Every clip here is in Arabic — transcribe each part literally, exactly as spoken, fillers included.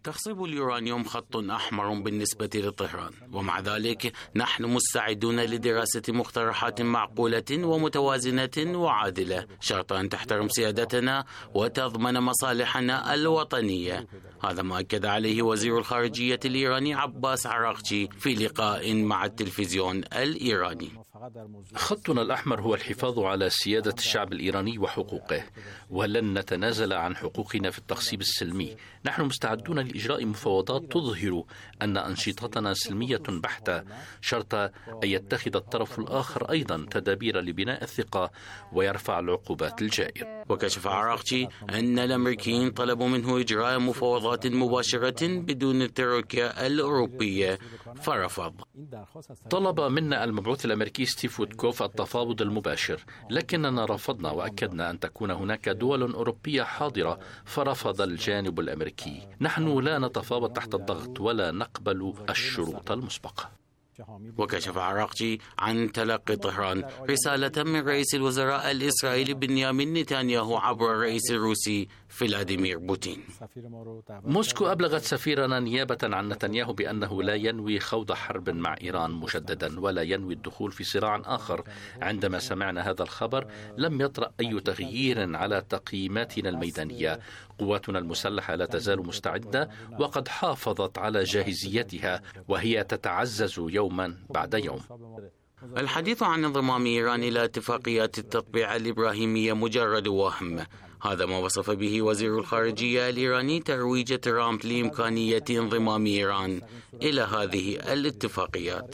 تخصيب اليورانيوم خط أحمر بالنسبة لطهران، ومع ذلك نحن مستعدون لدراسة مقترحات معقولة ومتوازنة وعادلة، شرط أن تحترم سيادتنا وتضمن مصالحنا الوطنية. هذا ما أكد عليه وزير الخارجية الإيراني عباس عراقچي في لقاء مع التلفزيون الإيراني. خطنا الأحمر هو الحفاظ على سيادة الشعب الإيراني وحقوقه، ولن نتنازل عن حقوقنا في التخصيب السلمي. نحن مستعدون لإجراء مفاوضات تظهر أن أنشطتنا سلمية بحتة، شرط أن يتخذ الطرف الآخر أيضا تدابير لبناء الثقة ويرفع العقوبات الجائرة. وكشف عراقچي أن الأمريكيين طلبوا منه إجراء مفاوضات مباشرة بدون التركيا الأوروبية فرفض. طلب منا المبعوث الأمريكي ستيف ويتكوف التفاوض المباشر، لكننا رفضنا وأكدنا أن تكون هناك دول أوروبية حاضرة، فرفض الجانب الأمريكي. نحن لا نتفاوض تحت الضغط ولا نقبل الشروط المسبقة. وكشف عراقچي عن تلقي طهران رسالة من رئيس الوزراء الإسرائيلي بنيامين نتنياهو عبر الرئيس الروسي فلاديمير بوتين. موسكو أبلغت سفيرنا نيابة عن نتنياهو بأنه لا ينوي خوض حرب مع إيران مجددا ولا ينوي الدخول في صراع آخر. عندما سمعنا هذا الخبر لم يطرأ أي تغيير على تقييماتنا الميدانية. قواتنا المسلحة لا تزال مستعدة وقد حافظت على جاهزيتها، وهي تتعزز يوما بعد يوم. الحديث عن انضمام إيران إلى اتفاقيات التطبيع الإبراهيمية مجرد وهم. هذا ما وصف به وزير الخارجية الإيراني ترويج ترامب لإمكانية انضمام إيران إلى هذه الاتفاقيات.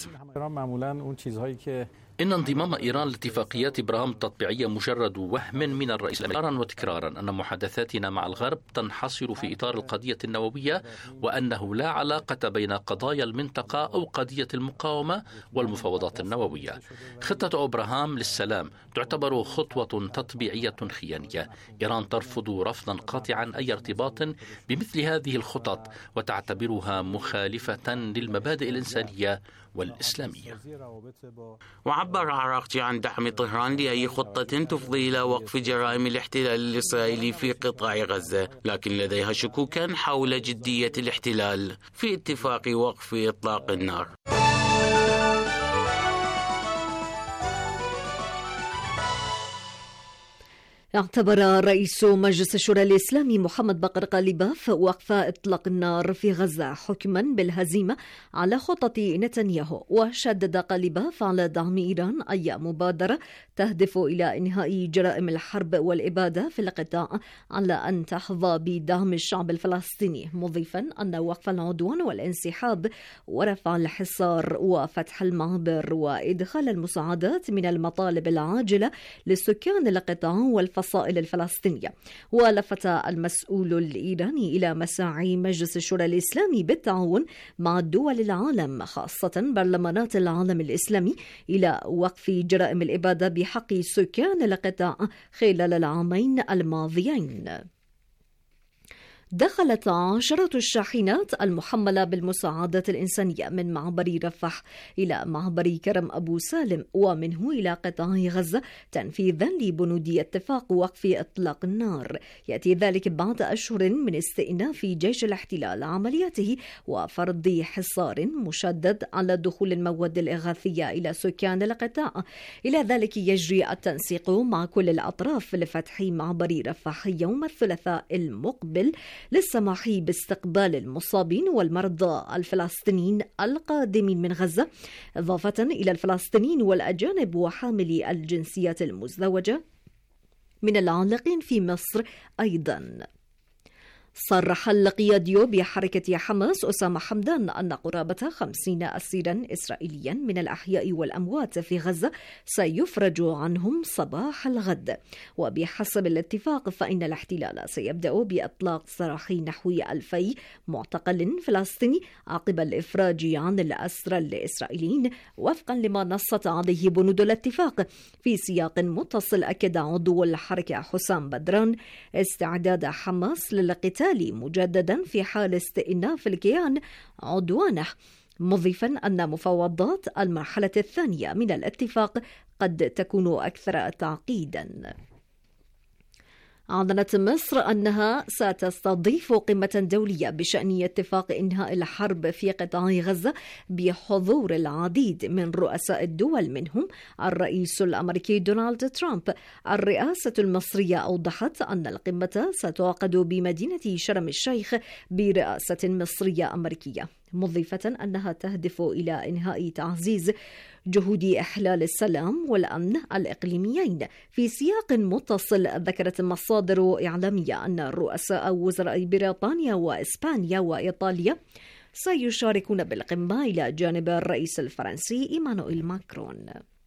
إن انضمام إيران لاتفاقيات إبراهام التطبيعية مجرد وهم من الرئيس الأمريكي، مرارا وتكرارا أن محادثاتنا مع الغرب تنحصر في إطار القضية النووية، وأنه لا علاقة بين قضايا المنطقة أو قضية المقاومة والمفاوضات النووية. خطة إبراهام للسلام تعتبر خطوة تطبيعية خيانية. إيران ترفض رفضا قاطعا أي ارتباط بمثل هذه الخطط وتعتبرها مخالفة للمبادئ الإنسانية والإسلامية. وعبر عراقچي عن دعم طهران لأي خطة تفضي إلى وقف جرائم الاحتلال الإسرائيلي في قطاع غزة، لكن لديها شكوكا حول جدية الاحتلال في اتفاق وقف إطلاق النار. اعتبر رئيس مجلس الشورى الإسلامي محمد بقر قليباف وقف إطلاق النار في غزة حكما بالهزيمة على خطط نتنياهو، وشدد قليباف على دعم إيران أي مبادرة تهدف إلى إنهاء جرائم الحرب والإبادة في القطاع على أن تحظى بدعم الشعب الفلسطيني، مضيفا أن وقف العدوان والانسحاب ورفع الحصار وفتح المعابر وإدخال المساعدات من المطالب العاجلة لسكان القطاع والفلسطيني الفصائل الفلسطينية. ولفت المسؤول الإيراني إلى مساعي مجلس الشورى الإسلامي بالتعاون مع دول العالم خاصة برلمانات العالم الإسلامي إلى وقف جرائم الإبادة بحق سكان القطاع خلال العامين الماضيين. دخلت عشرة الشاحنات المحملة بالمساعدات الإنسانية من معبر رفح إلى معبر كرم أبو سالم ومنه إلى قطاع غزة تنفيذا لبنود اتفاق وقف إطلاق النار. يأتي ذلك بعد أشهر من استئناف جيش الاحتلال عملياته وفرض حصار مشدد على دخول المواد الإغاثية إلى سكان القطاع. إلى ذلك يجري التنسيق مع كل الأطراف لفتح معبر رفح يوم الثلاثاء المقبل للسماح باستقبال المصابين والمرضى الفلسطينيين القادمين من غزة، إضافة إلى الفلسطينيين والأجانب وحاملي الجنسيات المزدوجة من العالقين في مصر أيضا. صرح القيادي بحركة حماس أسامة حمدان أن قرابة خمسين أسيرا إسرائيليا من الأحياء والأموات في غزة سيفرج عنهم صباح الغد، وبحسب الاتفاق فإن الاحتلال سيبدأ بإطلاق سراح نحو ألفي معتقل فلسطيني عقب الإفراج عن الأسرى الإسرائيليين وفقا لما نصت عليه بنود الاتفاق. في سياق متصل أكد عضو الحركة حسام بدران استعداد حماس للقتال مجددا في حال استئناف الكيان عدوانه، مضيفا أن مفاوضات المرحلة الثانية من الاتفاق قد تكون أكثر تعقيدا. أعلنت مصر أنها ستستضيف قمة دولية بشأن اتفاق إنهاء الحرب في قطاع غزة بحضور العديد من رؤساء الدول منهم الرئيس الأمريكي دونالد ترامب. الرئاسة المصرية أوضحت أن القمة ستعقد بمدينة شرم الشيخ برئاسة مصرية أمريكية، مضيفة أنها تهدف إلى إنهاء تعزيز جهود إحلال السلام والأمن الإقليميين. في سياق متصل، ذكرت مصادر إعلامية أن رؤساء وزراء بريطانيا وإسبانيا وإيطاليا سيشاركون بالقمة إلى جانب الرئيس الفرنسي إيمانويل ماكرون.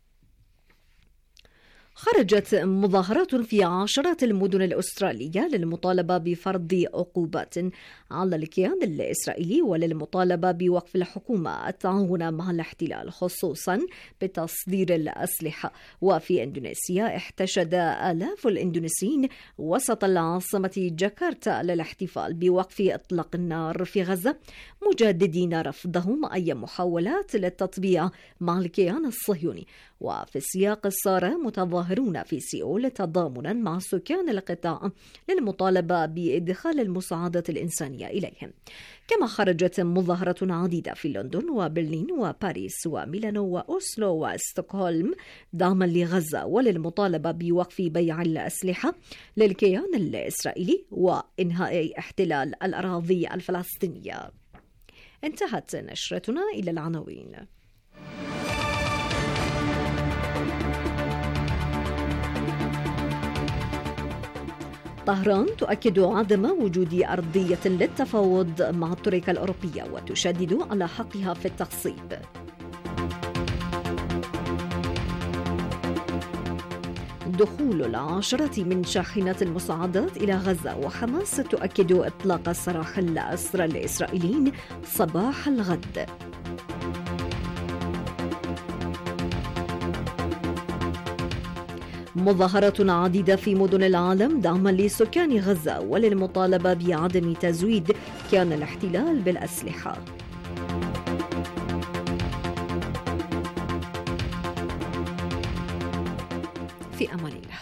خرجت مظاهرات في عشرات المدن الأسترالية للمطالبة بفرض عقوبات على الكيان الإسرائيلي وللمطالبة بوقف الحكومة التعاون مع الاحتلال، خصوصا بتصدير الأسلحة. وفي إندونيسيا احتشد آلاف الإندونيسيين وسط العاصمة جاكرتا للاحتفال بوقف إطلاق النار في غزة، مجددين رفضهم أي محاولات للتطبيع مع الكيان الصهيوني. وفي السياق صار متظاهرون في سيول تضامنا مع سكان القطاع للمطالبة بإدخال المساعدات الإنسانية إليهم. كما خرجت مظاهرة عديدة في لندن وبرلين وباريس وميلانو وأوسلو وستوكهولم دعما لغزة وللمطالبة بوقف بيع الأسلحة للكيان الإسرائيلي وإنهاء احتلال الأراضي الفلسطينية. انتهت نشرتنا إلى العناوين. طهران تؤكد عدم وجود أرضية للتفاوض مع الترويكا الأوروبية وتشدد على حقها في التخصيب. دخول العشرة من شاحنات المساعدات إلى غزة، وحماس تؤكد إطلاق سراح الأسرى الإسرائيليين صباح الغد. مظاهرات عديدة في مدن العالم دعما لسكان غزة وللمطالبة بعدم تزويد كيان الاحتلال بالأسلحة. في أمان الله.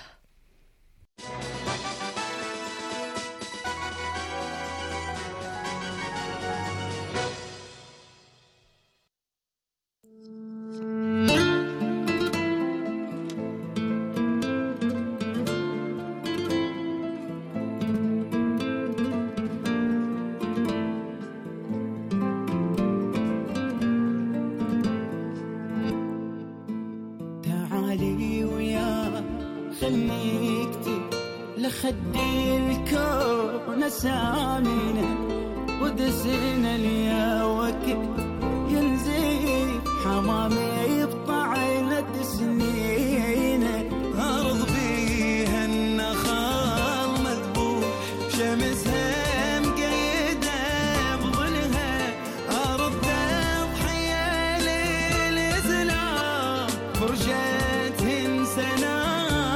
لخدي الكون سامينا ودسنا ليا وكت ينزيف حمامي بطعنة سنين، أرض بيها النخال مذبوح شمسها مقيدة بظلها، أرض تضحية للإسلام فرشتهن سنة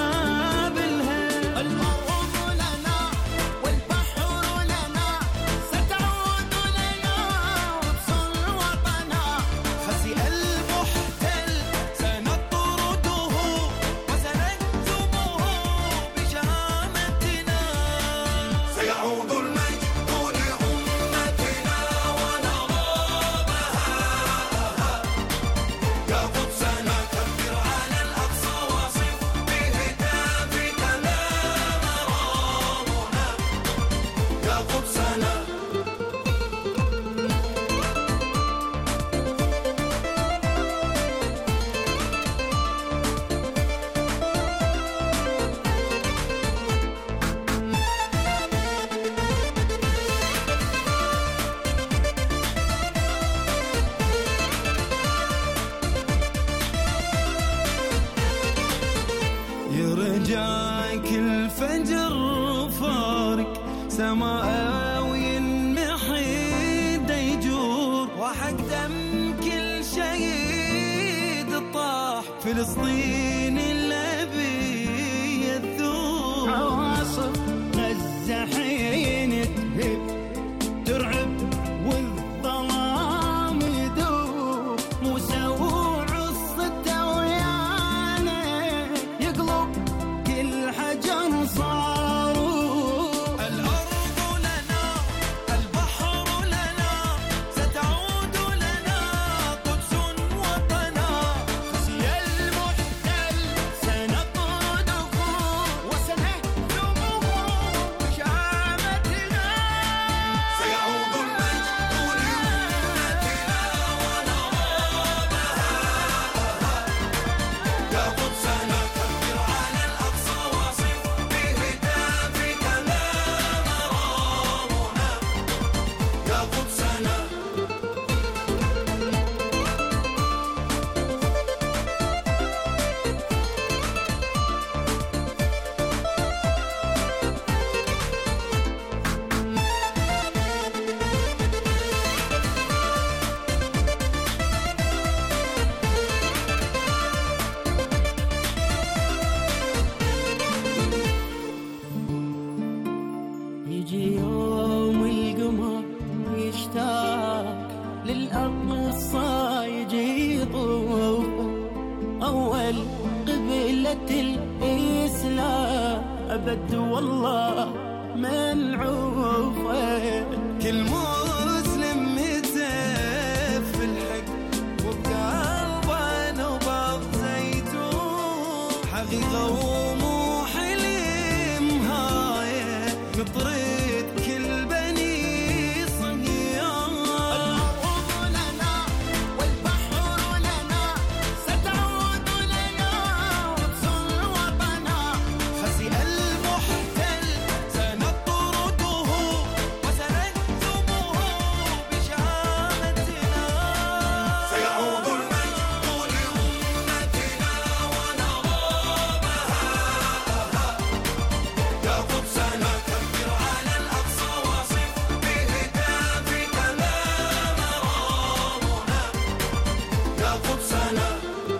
يرجعك الفجر فارق سماوي محيد يجور، وحق دم كل شهيد طاح فلسطين الأبي الثور. عواصف غزة حين تهب ترعب والظلام يدور، موسى وعصته ويانا يقلب كل حجر صار أبد والله منعوفة. كل مسلم متف في الحق وبقلبه نبض زيتون، حقيقة ومو حلم هاي نطرد كل بني صهيون. الأرض لنا والبحر لنا ستعود لنا قدس وطنا، خزي المحتل سنطرده وسنهزمه بشهامتنا. سيعود المجد لأمتنا ونرابها، يا قدسنا كبر على الأقصى واصف بهتافك لا مرامنا، يا قدسنا.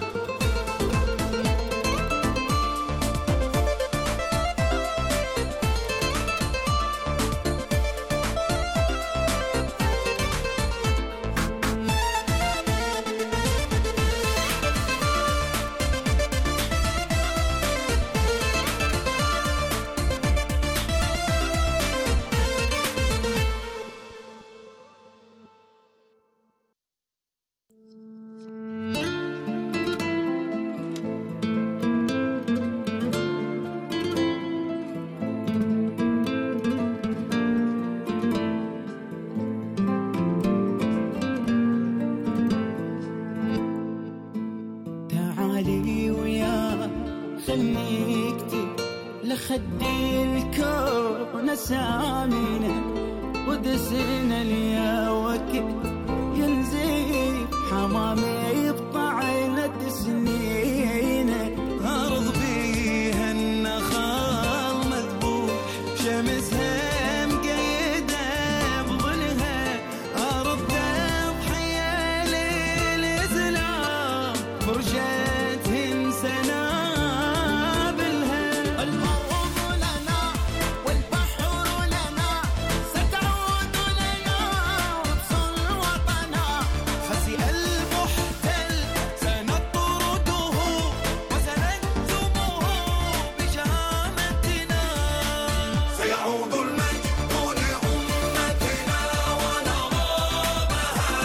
تعالي ويا خلني اكتب لخدي الكون سامينا، ودسنا ليا وقت ينزل حمامي بطعنة سنينه. أرض بيها النخال مذبوح شمسها مقيدة بظلها، أرض تضحية للإسلام فرشتهن سنابلها. الأرض لنا والبحر لنا ستعود لنا قدس وطنا، خزي المحتل سنطرده وسنهزمه بشهامتنا. سيعود المجد لأمتنا ونرابها،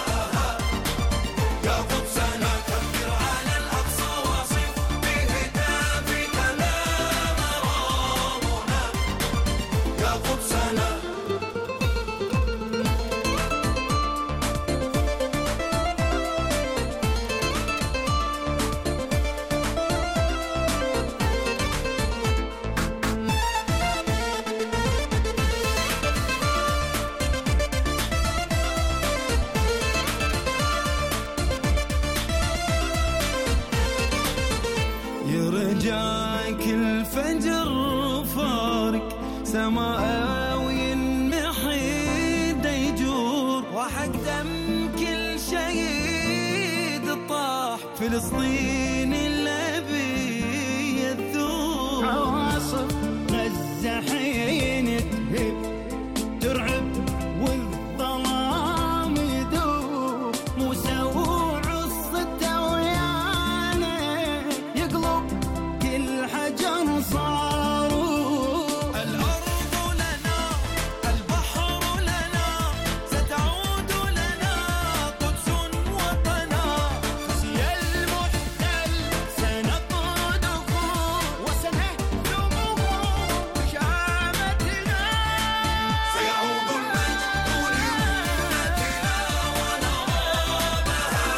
يا قدسنا كبر على الأقصى واصف بهتافك لا مرامنا، يا قدسنا. يرجعك الفجر فارق سماوي محيد يجور، وحق دم كل شهيد طاح فلسطين الأبي الثور. عواصف غزة حين تهب ترعب والظلام يدوب، موسى وعصته ويانا يقلب كل حجر صاروا. الأرض لنا البحر لنا ستعود لنا قدس وطنا، خزي المحتل سنطرده وسنهزمه بشهامتنا. سيعود المجد لأمتنا ونرابها،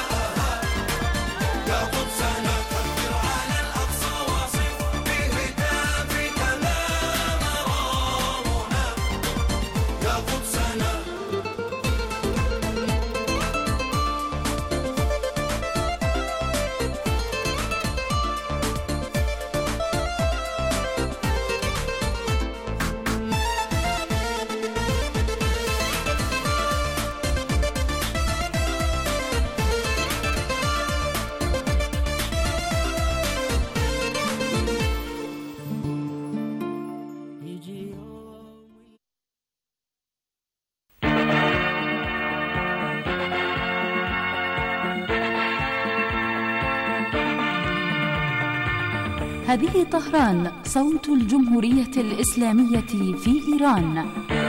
يا قدسنا كبر على الأقصى واصف بهتافك لا مرامنا، يا قدسنا. هذه طهران، صوت الجمهورية الإسلامية في إيران.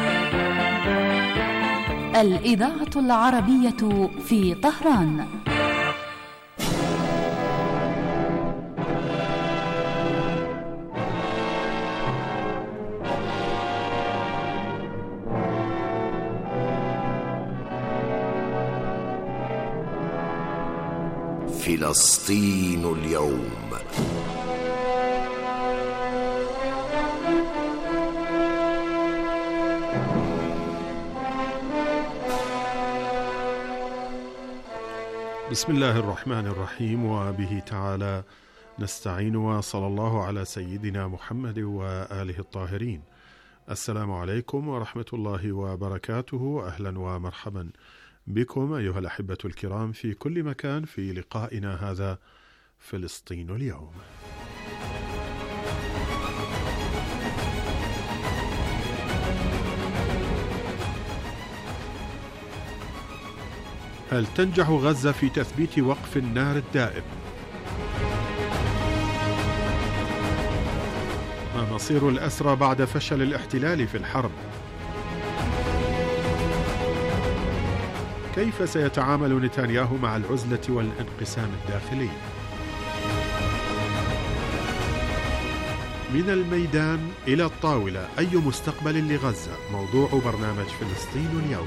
الإذاعة العربية في طهران. فلسطين اليوم. بسم الله الرحمن الرحيم، وبه تعالى نستعين، وصلى الله على سيدنا محمد وآله الطاهرين. السلام عليكم ورحمة الله وبركاته. أهلا ومرحبا بكم أيها الأحبة الكرام في كل مكان في لقائنا هذا فلسطين اليوم. هل تنجح غزة في تثبيت وقف النار الدائم؟ ما مصير الأسرى بعد فشل الاحتلال في الحرب؟ كيف سيتعامل نتنياهو مع العزلة والانقسام الداخلي؟ من الميدان إلى الطاولة، أي مستقبل لغزة؟ موضوع برنامج فلسطين اليوم.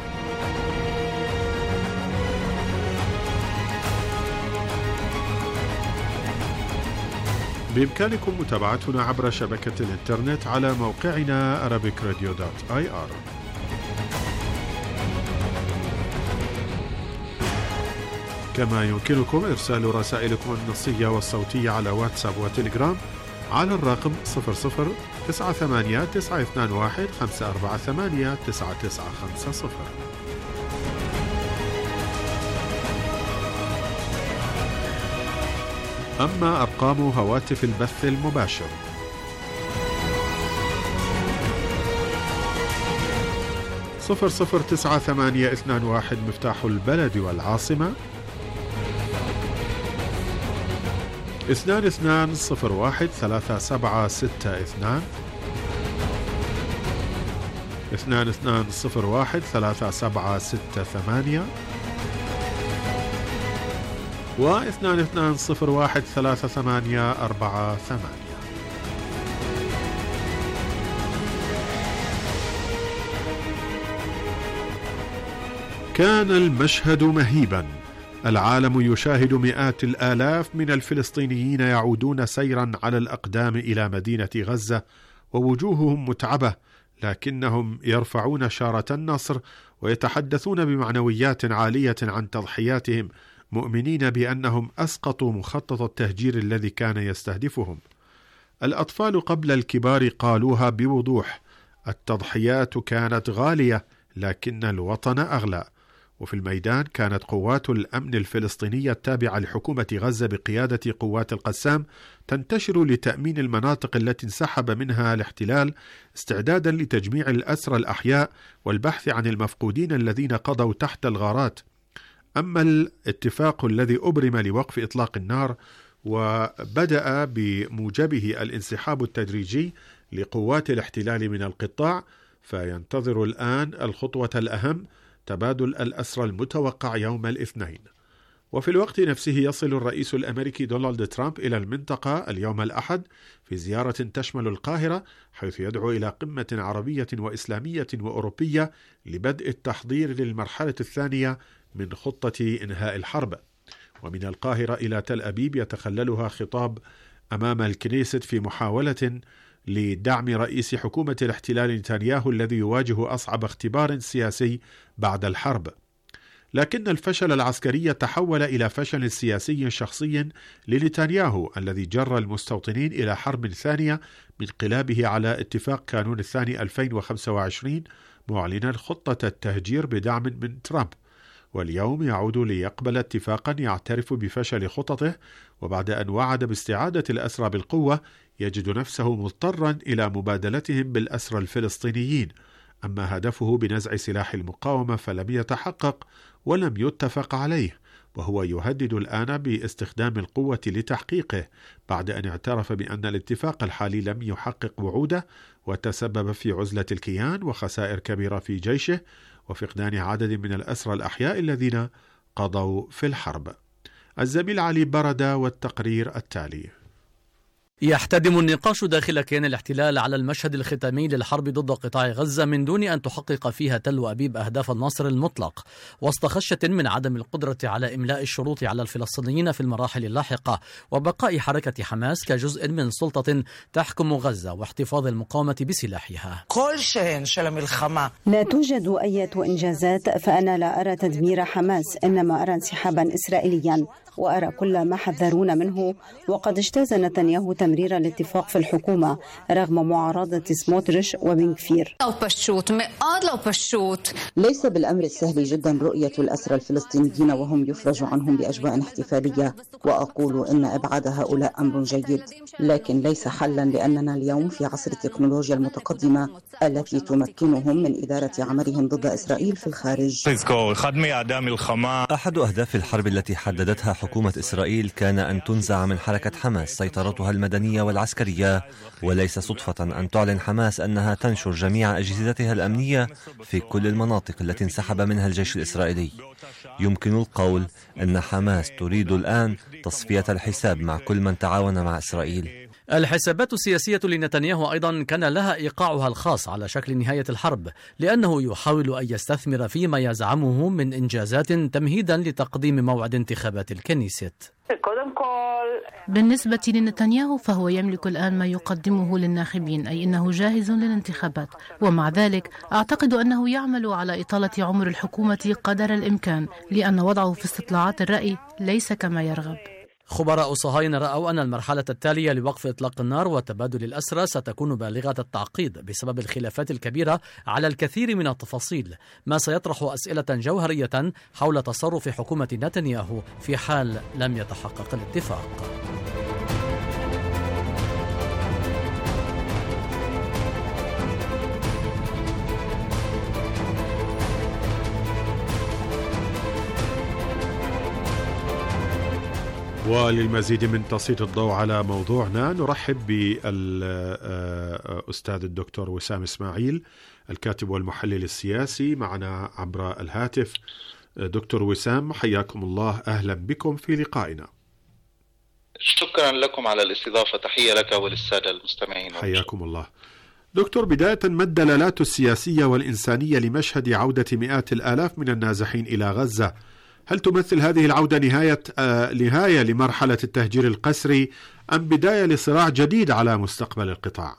بإمكانكم متابعتنا عبر شبكة الإنترنت على موقعنا arabic radio dot i r. كما يمكنكم إرسال رسائلكم النصية والصوتية على واتساب وتليجرام على الرقم صفر صفر تسعة ثمانية تسعة اثنان واحد خمسة أربعة ثمانية تسعة تسعة خمسة صفر. أما أرقام هواتف البث المباشر: صفر صفر تسعة ثمانية اثنان واحد مفتاح البلد والعاصمة، اثنان اثنان صفر واحد ثلاثة سبعة ستة اثنان، اثنان اثنان صفر واحد ثلاثة سبعة ستة ثمانية، واثنان اثنان صفر واحد ثلاثة ثمانية أربعة ثمانية. كان المشهد مهيبا. العالم يشاهد مئات الآلاف من الفلسطينيين يعودون سيرا على الأقدام إلى مدينة غزة، ووجوههم متعبة، لكنهم يرفعون شارة النصر ويتحدثون بمعنويات عالية عن تضحياتهم، مؤمنين بأنهم أسقطوا مخطط التهجير الذي كان يستهدفهم. الأطفال قبل الكبار قالوها بوضوح: التضحيات كانت غالية، لكن الوطن أغلى. وفي الميدان كانت قوات الأمن الفلسطينية التابعة لحكومة غزة بقيادة قوات القسام تنتشر لتأمين المناطق التي انسحب منها الاحتلال، استعدادا لتجميع الأسرى الأحياء والبحث عن المفقودين الذين قضوا تحت الغارات. أما الاتفاق الذي أبرم لوقف إطلاق النار وبدأ بموجبه الانسحاب التدريجي لقوات الاحتلال من القطاع، فينتظر الآن الخطوة الأهم، تبادل الأسرى المتوقع يوم الاثنين. وفي الوقت نفسه يصل الرئيس الأمريكي دونالد ترامب إلى المنطقة اليوم الأحد في زيارة تشمل القاهرة، حيث يدعو إلى قمة عربية وإسلامية وأوروبية لبدء التحضير للمرحلة الثانية من خطة إنهاء الحرب. ومن القاهرة إلى تل أبيب يتخللها خطاب أمام الكنيست في محاولة لدعم رئيس حكومة الاحتلال نتنياهو الذي يواجه أصعب اختبار سياسي بعد الحرب. لكن الفشل العسكري تحول إلى فشل سياسي شخصي لنتنياهو الذي جر المستوطنين إلى حرب ثانية من انقلابه على اتفاق كانون الثاني ألفين وخمسة وعشرين معلنا خطة التهجير بدعم من ترامب. واليوم يعود ليقبل اتفاقا يعترف بفشل خططه، وبعد أن وعد باستعادة الأسرى بالقوة يجد نفسه مضطرا إلى مبادلتهم بالأسرى الفلسطينيين. أما هدفه بنزع سلاح المقاومة فلم يتحقق ولم يتفق عليه، وهو يهدد الآن باستخدام القوة لتحقيقه بعد أن اعترف بأن الاتفاق الحالي لم يحقق وعوده وتسبب في عزلة الكيان وخسائر كبيرة في جيشه وفقدان عدد من الأسرى الأحياء الذين قضوا في الحرب. الزميل علي بردة والتقرير التالي. يحتدم النقاش داخل كيان الاحتلال على المشهد الختامي للحرب ضد قطاع غزة من دون أن تحقق فيها تل أبيب أهداف النصر المطلق، وسط خشية من عدم القدرة على إملاء الشروط على الفلسطينيين في المراحل اللاحقة وبقاء حركة حماس كجزء من سلطة تحكم غزة واحتفاظ المقاومة بسلاحها. لا توجد أي إنجازات، فأنا لا أرى تدمير حماس، إنما أرى انسحابا إسرائيليا، وأرى كل ما حذرون منه، وقد اجتاز نتنياهو تمرير الاتفاق في الحكومة رغم معارضة سموتريش وبن غفير. ليس بالأمر السهل جدا رؤية الأسرى الفلسطينيين وهم يفرج عنهم بأجواء احتفالية، وأقول إن إبعاد هؤلاء أمر جيد، لكن ليس حلا، لأننا اليوم في عصر التكنولوجيا المتقدمة التي تمكنهم من إدارة عملهم ضد إسرائيل في الخارج. أحد أهداف الحرب التي حددتها حكومة إسرائيل كان أن تنزع من حركة حماس سيطرتها المدنية والعسكرية، وليس صدفة أن تعلن حماس أنها تنشر جميع أجهزتها الأمنية في كل المناطق التي انسحب منها الجيش الإسرائيلي. يمكن القول أن حماس تريد الآن تصفية الحساب مع كل من تعاون مع إسرائيل. الحسابات السياسية لنتنياهو أيضا كان لها إيقاعها الخاص على شكل نهاية الحرب، لأنه يحاول أن يستثمر فيما يزعمه من إنجازات تمهيدا لتقديم موعد انتخابات الكنيست. بالنسبة لنتنياهو فهو يملك الآن ما يقدمه للناخبين، أي أنه جاهز للانتخابات، ومع ذلك أعتقد أنه يعمل على إطالة عمر الحكومة قدر الإمكان، لأن وضعه في استطلاعات الرأي ليس كما يرغب. خبراء صهاينة رأوا أن المرحلة التالية لوقف إطلاق النار وتبادل الأسرى ستكون بالغة التعقيد بسبب الخلافات الكبيرة على الكثير من التفاصيل، ما سيطرح أسئلة جوهرية حول تصرف حكومة نتنياهو في حال لم يتحقق الاتفاق. وللمزيد من تسليط الضوء على موضوعنا نرحب بالأستاذ الدكتور وسام إسماعيل، الكاتب والمحلل السياسي، معنا عبر الهاتف. دكتور وسام، حياكم الله، أهلا بكم في لقائنا. شكرا لكم على الاستضافة، تحية لك وللسادة المستمعين. حياكم الله. دكتور، بداية ما الدلالات السياسية والإنسانية لمشهد عودة مئات الآلاف من النازحين إلى غزة؟ هل تمثل هذه العودة نهاية آه نهاية لمرحلة التهجير القسري أم بداية لصراع جديد على مستقبل القطاع؟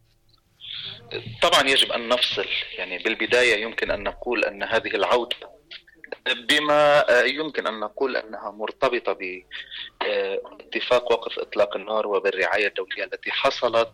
طبعا يجب أن نفصل، يعني بالبداية يمكن أن نقول أن هذه العودة بما يمكن أن نقول أنها مرتبطة باتفاق وقف إطلاق النار وبالرعاية الدولية التي حصلت،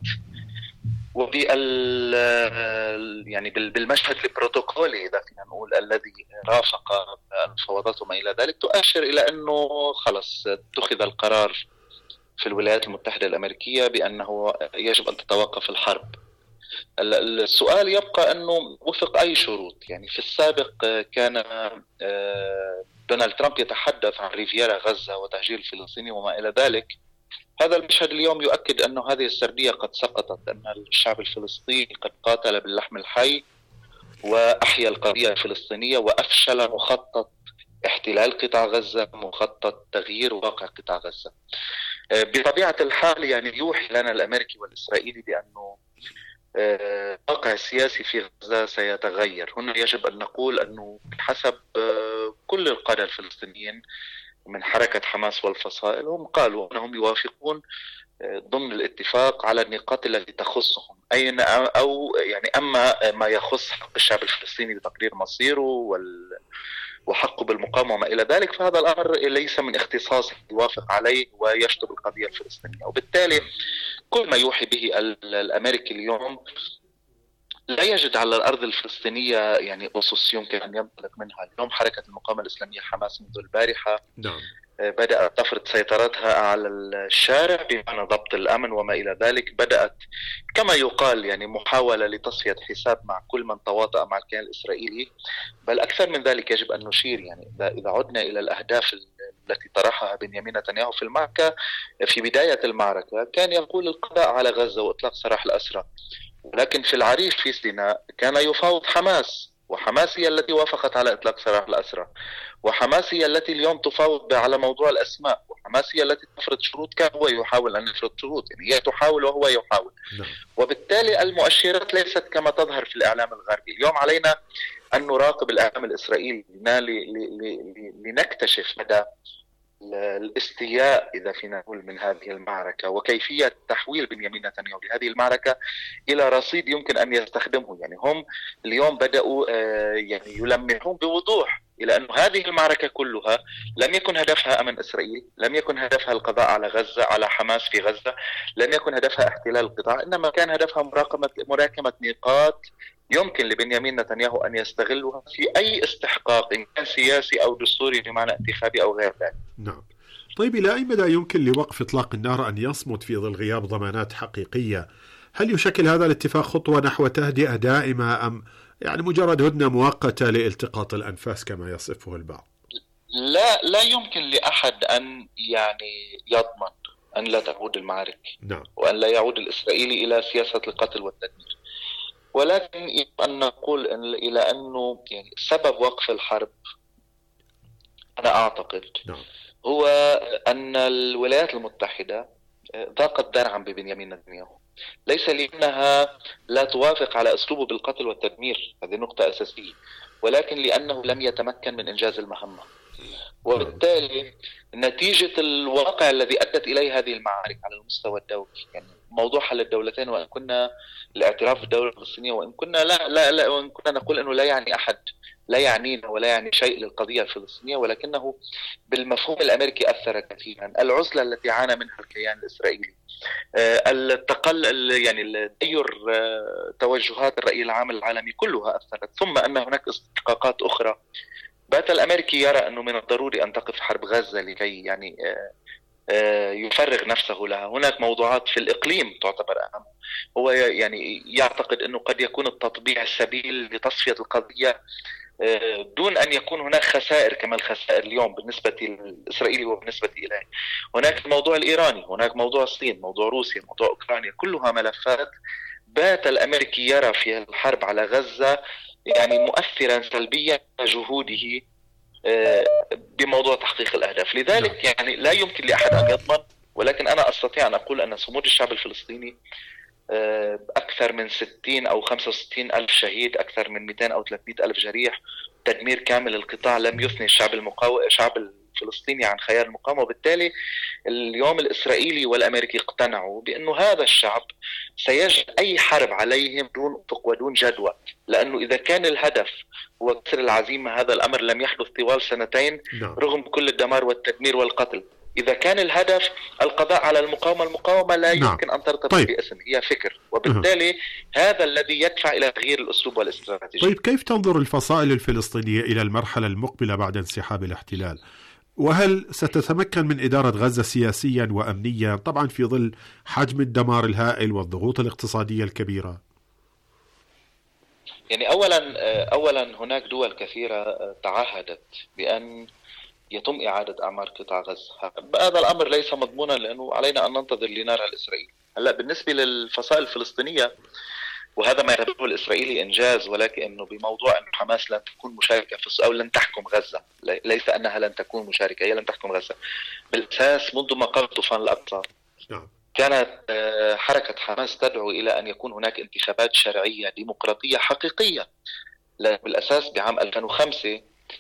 وبال يعني بالمشهد البروتوكولي إذا فينا نقول الذي رافق المفاوضات وما إلى ذلك، تؤشر إلى أنه خلص اتخذ القرار في الولايات المتحدة الأمريكية بأنه يجب أن تتوقف الحرب. السؤال يبقى أنه وفق أي شروط. يعني في السابق كان دونالد ترامب يتحدث عن ريفيرا غزة وتهجير الفلسطيني وما إلى ذلك. هذا المشهد اليوم يؤكد أن هذه السردية قد سقطت، أن الشعب الفلسطيني قد قاتل باللحم الحي وأحيا القضية الفلسطينية وأفشل مخطط احتلال قطاع غزة، مخطط تغيير واقع قطاع غزة. بطبيعة الحال يعني يوحي لنا الأمريكي والإسرائيلي بأنه الواقع السياسي في غزة سيتغير. هنا يجب أن نقول أنه بحسب كل القادة الفلسطينيين من حركة حماس والفصائل هم قالوا أنهم يوافقون ضمن الاتفاق على النقاط التي تخصهم، أي أو يعني أما ما يخص حق الشعب الفلسطيني بتقرير مصيره وال وحقه بالمقاومة وما إلى ذلك، فهذا الأمر ليس من اختصاصه يوافق عليه ويشطب القضية الفلسطينية. وبالتالي كل ما يوحي به الأمريكي اليوم لا يجد على الأرض الفلسطينية يعني أسس يمكن أن ينطلق منها. اليوم حركة المقاومة الإسلامية حماس منذ البارحة نعم. بدأت تفرض سيطرتها على الشارع بمعنى ضبط الأمن وما إلى ذلك. بدأت كما يقال يعني محاولة لتصفية حساب مع كل من تواطأ مع الكيان الإسرائيلي، بل أكثر من ذلك يجب أن نشير يعني إذا عدنا إلى الأهداف التي طرحها بنيامين نتنياهو في المعركة في بداية المعركة، كان يقول القضاء على غزة وإطلاق سراح الأسرى، ولكن في العريش في سيناء كان يفاوض حماس، وحماس هي التي وافقت على إطلاق سراح الأسرى، وحماس هي التي اليوم تفاوض على موضوع الأسماء، وحماس هي التي تفرض شروط كان هو يحاول أن يفرض شروط، يعني هي تحاول وهو يحاول. نعم. وبالتالي المؤشرات ليست كما تظهر في الإعلام الغربي. اليوم علينا أن نراقب الإعلام الإسرائيلي لنكتشف مدى الاستياء إذا فينا نقول من هذه المعركة، وكيفية تحويل بنيامين نتنياهو لهذه المعركة إلى رصيد يمكن أن يستخدمه. يعني هم اليوم بدأوا يعني يلمحون بوضوح إلى أن هذه المعركة كلها لم يكن هدفها أمن إسرائيل، لم يكن هدفها القضاء على غزة على حماس في غزة، لم يكن هدفها احتلال القطاع، إنما كان هدفها مراكمة مراكمة نقاط يمكن لبنيامين نتنياهو أن يستغلها في أي استحقاق إن كان سياسي أو دستوري بمعنى انتخابي أو غير ذلك. نعم. طيب إلى أي مدى يمكن لوقف إطلاق النار أن يصمد في ظل غياب ضمانات حقيقية؟ هل يشكل هذا الاتفاق خطوة نحو تهدئة دائمة أم يعني مجرد هدنة مؤقتة لالتقاط الأنفاس كما يصفه البعض؟ لا لا يمكن لأحد أن يعني يضمن أن لا تعود المعارك. نعم. وأن لا يعود الإسرائيلي إلى سياسة القتل والتدمير، ولكن يجب أن نقول إن إلى أنه يعني سبب وقف الحرب أنا أعتقد نعم. هو أن الولايات المتحدة ضاقت ذرعا ببنيامين نتنياهو، ليس لأنها لا توافق على أسلوبه بالقتل والتدمير، هذه نقطة أساسية، ولكن لأنه لم يتمكن من إنجاز المهمة. وبالتالي نتيجة الواقع الذي أدت إليه هذه المعارك على المستوى الدولي، يعني موضوع حل الدولتين، وإن كنا الاعتراف بالدولة الفلسطينية، وإن كنا لا لا لا وإن كنا نقول أنه لا يعني أحد لا يعنينا ولا يعني شيء للقضية الفلسطينية، ولكنه بالمفهوم الأمريكي أثر كثيرا. العزلة التي عانى منها الكيان الإسرائيلي، التقل يعني التغير توجهات الرأي العام العالمي كلها أثرت، ثم أن هناك استحقاقات أخرى. بات الأمريكي يرى أنه من الضروري أن تقف حرب غزة لكي يعني يفرغ نفسه لها. هناك موضوعات في الإقليم تعتبر أهم، هو يعني يعتقد أنه قد يكون التطبيع سبيل لتصفية القضية دون أن يكون هناك خسائر كما الخسائر اليوم بالنسبة للإسرائيلي وبالنسبة إليه. هناك الموضوع الإيراني، هناك موضوع الصين، موضوع روسيا، موضوع أوكرانيا، كلها ملفات بات الأمريكي يرى في الحرب على غزة يعني مؤثرا سلبيا جهوده بموضوع تحقيق الأهداف. لذلك يعني لا يمكن لأحد أن يضمن، ولكن أنا أستطيع أن أقول أن صمود الشعب الفلسطيني أكثر من ستين أو خمسة وستين ألف شهيد، أكثر من مئتين أو ثلاثمئة ألف جريح، تدمير كامل القطاع، لم يثني الشعب المقاوم الشعب الفلسطيني عن خيار المقاومة. وبالتالي اليوم الإسرائيلي والأمريكي اقتنعوا بأنه هذا الشعب سيجد أي حرب عليهم دون أفق ودون جدوى، لأنه إذا كان الهدف هو كسر العزيمة هذا الأمر لم يحدث طوال سنتين رغم كل الدمار والتدمير والقتل. إذا كان الهدف القضاء على المقاومة، المقاومة لا نعم. يمكن أن ترتبط طيب. باسم، هي فكر، وبالتالي أه. هذا الذي يدفع إلى تغيير الأسلوب والاستراتيجية. طيب كيف تنظر الفصائل الفلسطينية إلى المرحلة المقبلة بعد انسحاب الاحتلال؟ وهل ستتمكن من إدارة غزة سياسيا وأمنيا طبعا في ظل حجم الدمار الهائل والضغوط الاقتصادية الكبيرة؟ يعني أولا أولا هناك دول كثيرة تعهدت بأن يتم إعادة أعمار قطاع غزة. هذا الأمر ليس مضمونا لأنه علينا أن ننتظر لنرى الإسرائيلي. هلا بالنسبة للفصائل الفلسطينية، وهذا ما يعتبره الإسرائيلي إنجاز، ولكن إنه بموضوع أن حماس لن تكون مشاركة في أو لن تحكم غزة، ليس أنها لن تكون مشاركة، هي لن تحكم غزة بالأساس. منذ ما قام طوفان الأقصى كانت حركة حماس تدعو إلى أن يكون هناك انتخابات شرعية ديمقراطية حقيقية. بالأساس بعام ألفين وخمسة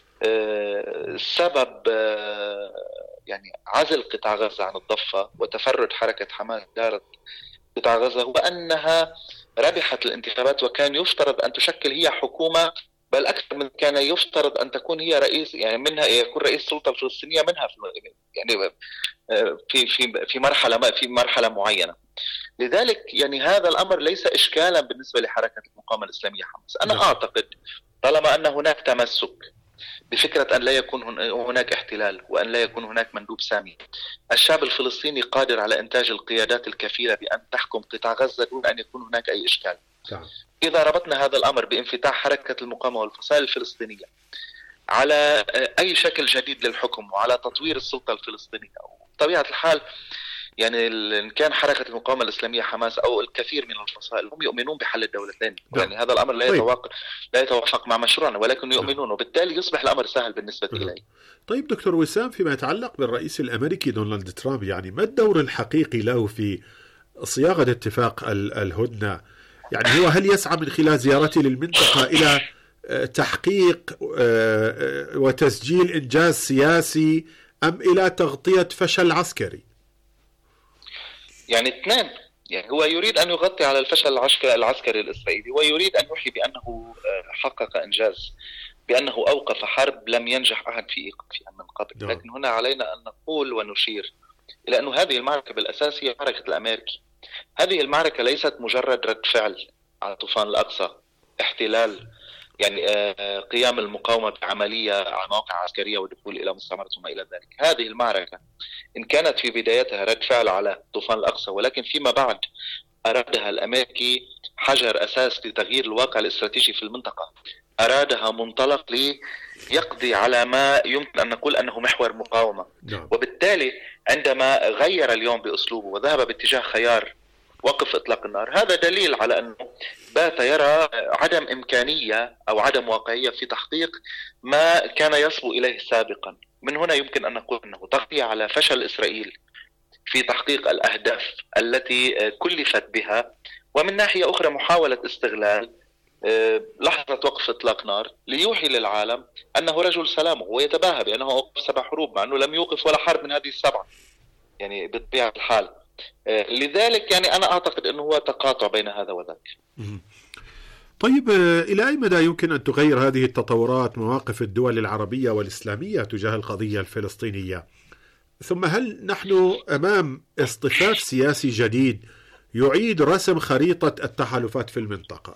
سبب يعني عزل قطاع غزة عن الضفة وتفرد حركة حماس إدارة قطاع غزة هو أنها ربحت الانتخابات، وكان يفترض أن تشكل هي حكومة، بل أكثر من كان يفترض أن تكون هي رئيس، يعني منها يكون رئيس السلطة الفلسطينية منها في يعني في في في مرحلة ما في مرحلة معينة. لذلك يعني هذا الأمر ليس إشكالا بالنسبة لحركة المقاومة الإسلامية حماس. أنا أعتقد طالما أن هناك تمسك بفكرة أن لا يكون هناك احتلال وأن لا يكون هناك مندوب سامي، الشعب الفلسطيني قادر على إنتاج القيادات الكفيلة بأن تحكم قطاع غزة دون أن يكون هناك أي إشكال. إذا ربطنا هذا الأمر بانفتاح حركة المقاومة والفصائل الفلسطينية على أي شكل جديد للحكم وعلى تطوير السلطة الفلسطينية، بطبيعة الحال يعني إن كان حركة المقاومة الإسلامية حماس أو الكثير من الفصائل هم يؤمنون بحل الدولتين، يعني هذا الأمر لا يتوافق لا يتوافق مع مشروعنا، ولكن يؤمنون، وبالتالي يصبح الأمر سهل بالنسبة إليه. طيب دكتور وسام، فيما يتعلق بالرئيس الأمريكي دونالد ترامب، يعني ما الدور الحقيقي له في صياغة اتفاق الهدنة؟ يعني هو هل يسعى من خلال زيارته للمنطقة إلى تحقيق وتسجيل إنجاز سياسي أم إلى تغطية فشل عسكري؟ يعني اثنين، يعني هو يريد أن يغطي على الفشل العسكري الإسرائيلي، ويريد أن يحيي بأنه حقق إنجاز، بأنه أوقف حرب لم ينجح أحد في إيقافها من قبل. لكن هنا علينا أن نقول ونشير إلى أن هذه المعركة بالأساس هي معركة الأمريكي. هذه المعركة ليست مجرد رد فعل على طوفان الأقصى، احتلال، يعني قيام المقاومة بعملية على مواقع عسكرية ودخول إلى مستعمرات وما إلى ذلك. هذه المعركة إن كانت في بدايتها رد فعل على طوفان الأقصى، ولكن فيما بعد أرادها الأمريكي حجر أساس لتغيير الواقع الاستراتيجي في المنطقة، أرادها منطلق ليقضي على ما يمكن أن نقول أنه محور مقاومة. وبالتالي عندما غير اليوم بأسلوبه وذهب باتجاه خيار وقف إطلاق النار، هذا دليل على أنه بات يرى عدم إمكانية أو عدم واقعية في تحقيق ما كان يصبو إليه سابقا. من هنا يمكن أن نقول أنه تغطية على فشل إسرائيل في تحقيق الأهداف التي كلفت بها، ومن ناحية أخرى محاولة استغلال لحظة وقف إطلاق نار ليوحي للعالم أنه رجل سلام، ويتباهى بأنه أوقف سبع حروب مع أنه لم يوقف ولا حرب من هذه السبعة، يعني بطبيعة الحال. لذلك يعني أنا أعتقد أنه هو تقاطع بين هذا وذاك. طيب، إلى أي مدى يمكن أن تغير هذه التطورات مواقف الدول العربية والإسلامية تجاه القضية الفلسطينية؟ ثم هل نحن أمام اصطفاف سياسي جديد يعيد رسم خريطة التحالفات في المنطقة؟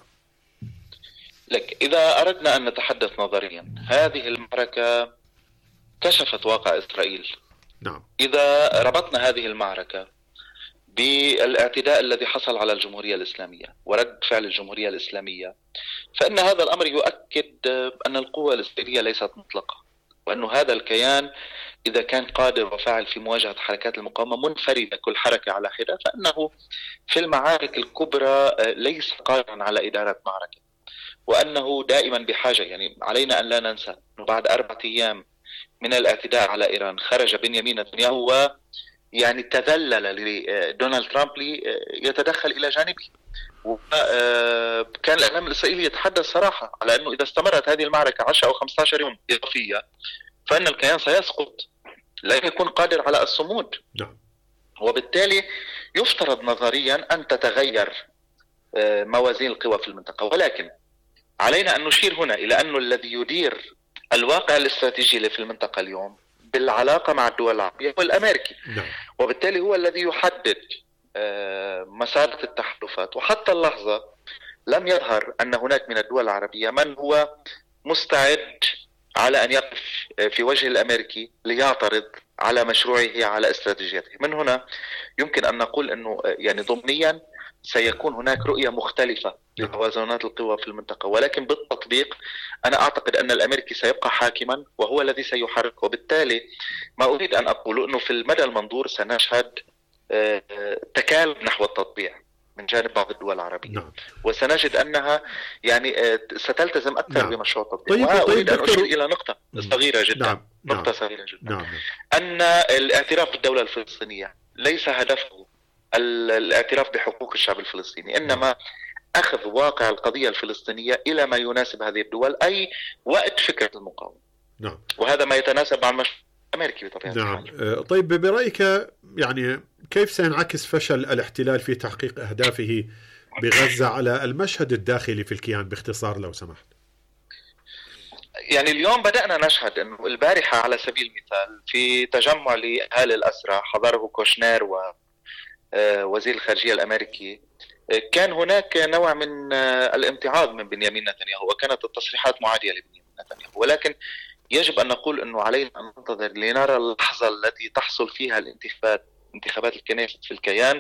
لك إذا أردنا أن نتحدث نظريا، هذه المعركة كشفت واقع إسرائيل. نعم. إذا ربطنا هذه المعركة بالاعتداء الذي حصل على الجمهورية الإسلامية ورد فعل الجمهورية الإسلامية، فإن هذا الأمر يؤكد أن القوة الإسرائيلية ليست مطلقة، وأن هذا الكيان إذا كان قادر وفاعل في مواجهة حركات المقاومة منفردة كل حركة على حدة، فإنه في المعارك الكبرى ليس قادرا على إدارة معركة، وأنه دائما بحاجة. يعني علينا أن لا ننسى أنه بعد أربعة أيام من الاعتداء على إيران خرج بنيامين نتنياهو يعني تذلل لدونالد ترامب ليتدخل إلى جانبه، وكان الإعلام الإسرائيلي يتحدث صراحة على أنه إذا استمرت هذه المعركة عشرة أو خمسة عشر يوم إضافية فإن الكيان سيسقط، لا يكون قادر على الصمود. وبالتالي يفترض نظريا أن تتغير موازين القوى في المنطقة، ولكن علينا أن نشير هنا إلى أنه الذي يدير الواقع الاستراتيجي اللي في المنطقة اليوم بالعلاقة مع الدول العربية هو الأمريكي، وبالتالي هو الذي يحدد مسارات التحالفات. وحتى اللحظة لم يظهر أن هناك من الدول العربية من هو مستعد على أن يقف في وجه الأمريكي ليعترض على مشروعه على استراتيجيته. من هنا يمكن أن نقول أنه يعني ضمنيا سيكون هناك رؤية مختلفة لتوازنات القوى في المنطقة، ولكن بالتطبيق أنا أعتقد أن الأمريكي سيبقى حاكما وهو الذي سيحرك. وبالتالي ما أريد أن أقول أنه في المدى المنظور سنشهد تكالب نحو التطبيع من جانب بعض الدول العربية. نعم. وسنجد أنها يعني ستلتزم أكثر نعم. بمشروع التطبيع. طيب وأريد طيب أن أشير إلى نقطة صغيرة جدا. نعم. نقطة نعم. صغيرة جدا نعم. أن الاعتراف بالدولة الفلسطينية ليس هدفه الاعتراف بحقوق الشعب الفلسطيني، إنما أخذ واقع القضية الفلسطينية إلى ما يناسب هذه الدول، أي وقت فكرة المقاومة. نعم. وهذا ما يتناسب مع المشروع الأمريكي بطبيعة نعم. الحال. طيب برأيك يعني كيف سينعكس فشل الاحتلال في تحقيق أهدافه بغزة على المشهد الداخلي في الكيان باختصار لو سمحت؟ يعني اليوم بدأنا نشهد أنه البارحة على سبيل المثال في تجمع لأهالي الأسرى حضره كوشنير و وزير الخارجية الأمريكي كان هناك نوع من الامتعاض من بنيامين نتنياهو، وكانت التصريحات معادية لبنيامين نتنياهو، ولكن يجب أن نقول أنه علينا أن ننتظر لنرى اللحظة التي تحصل فيها الانتخابات انتخابات الكنيست في الكيان،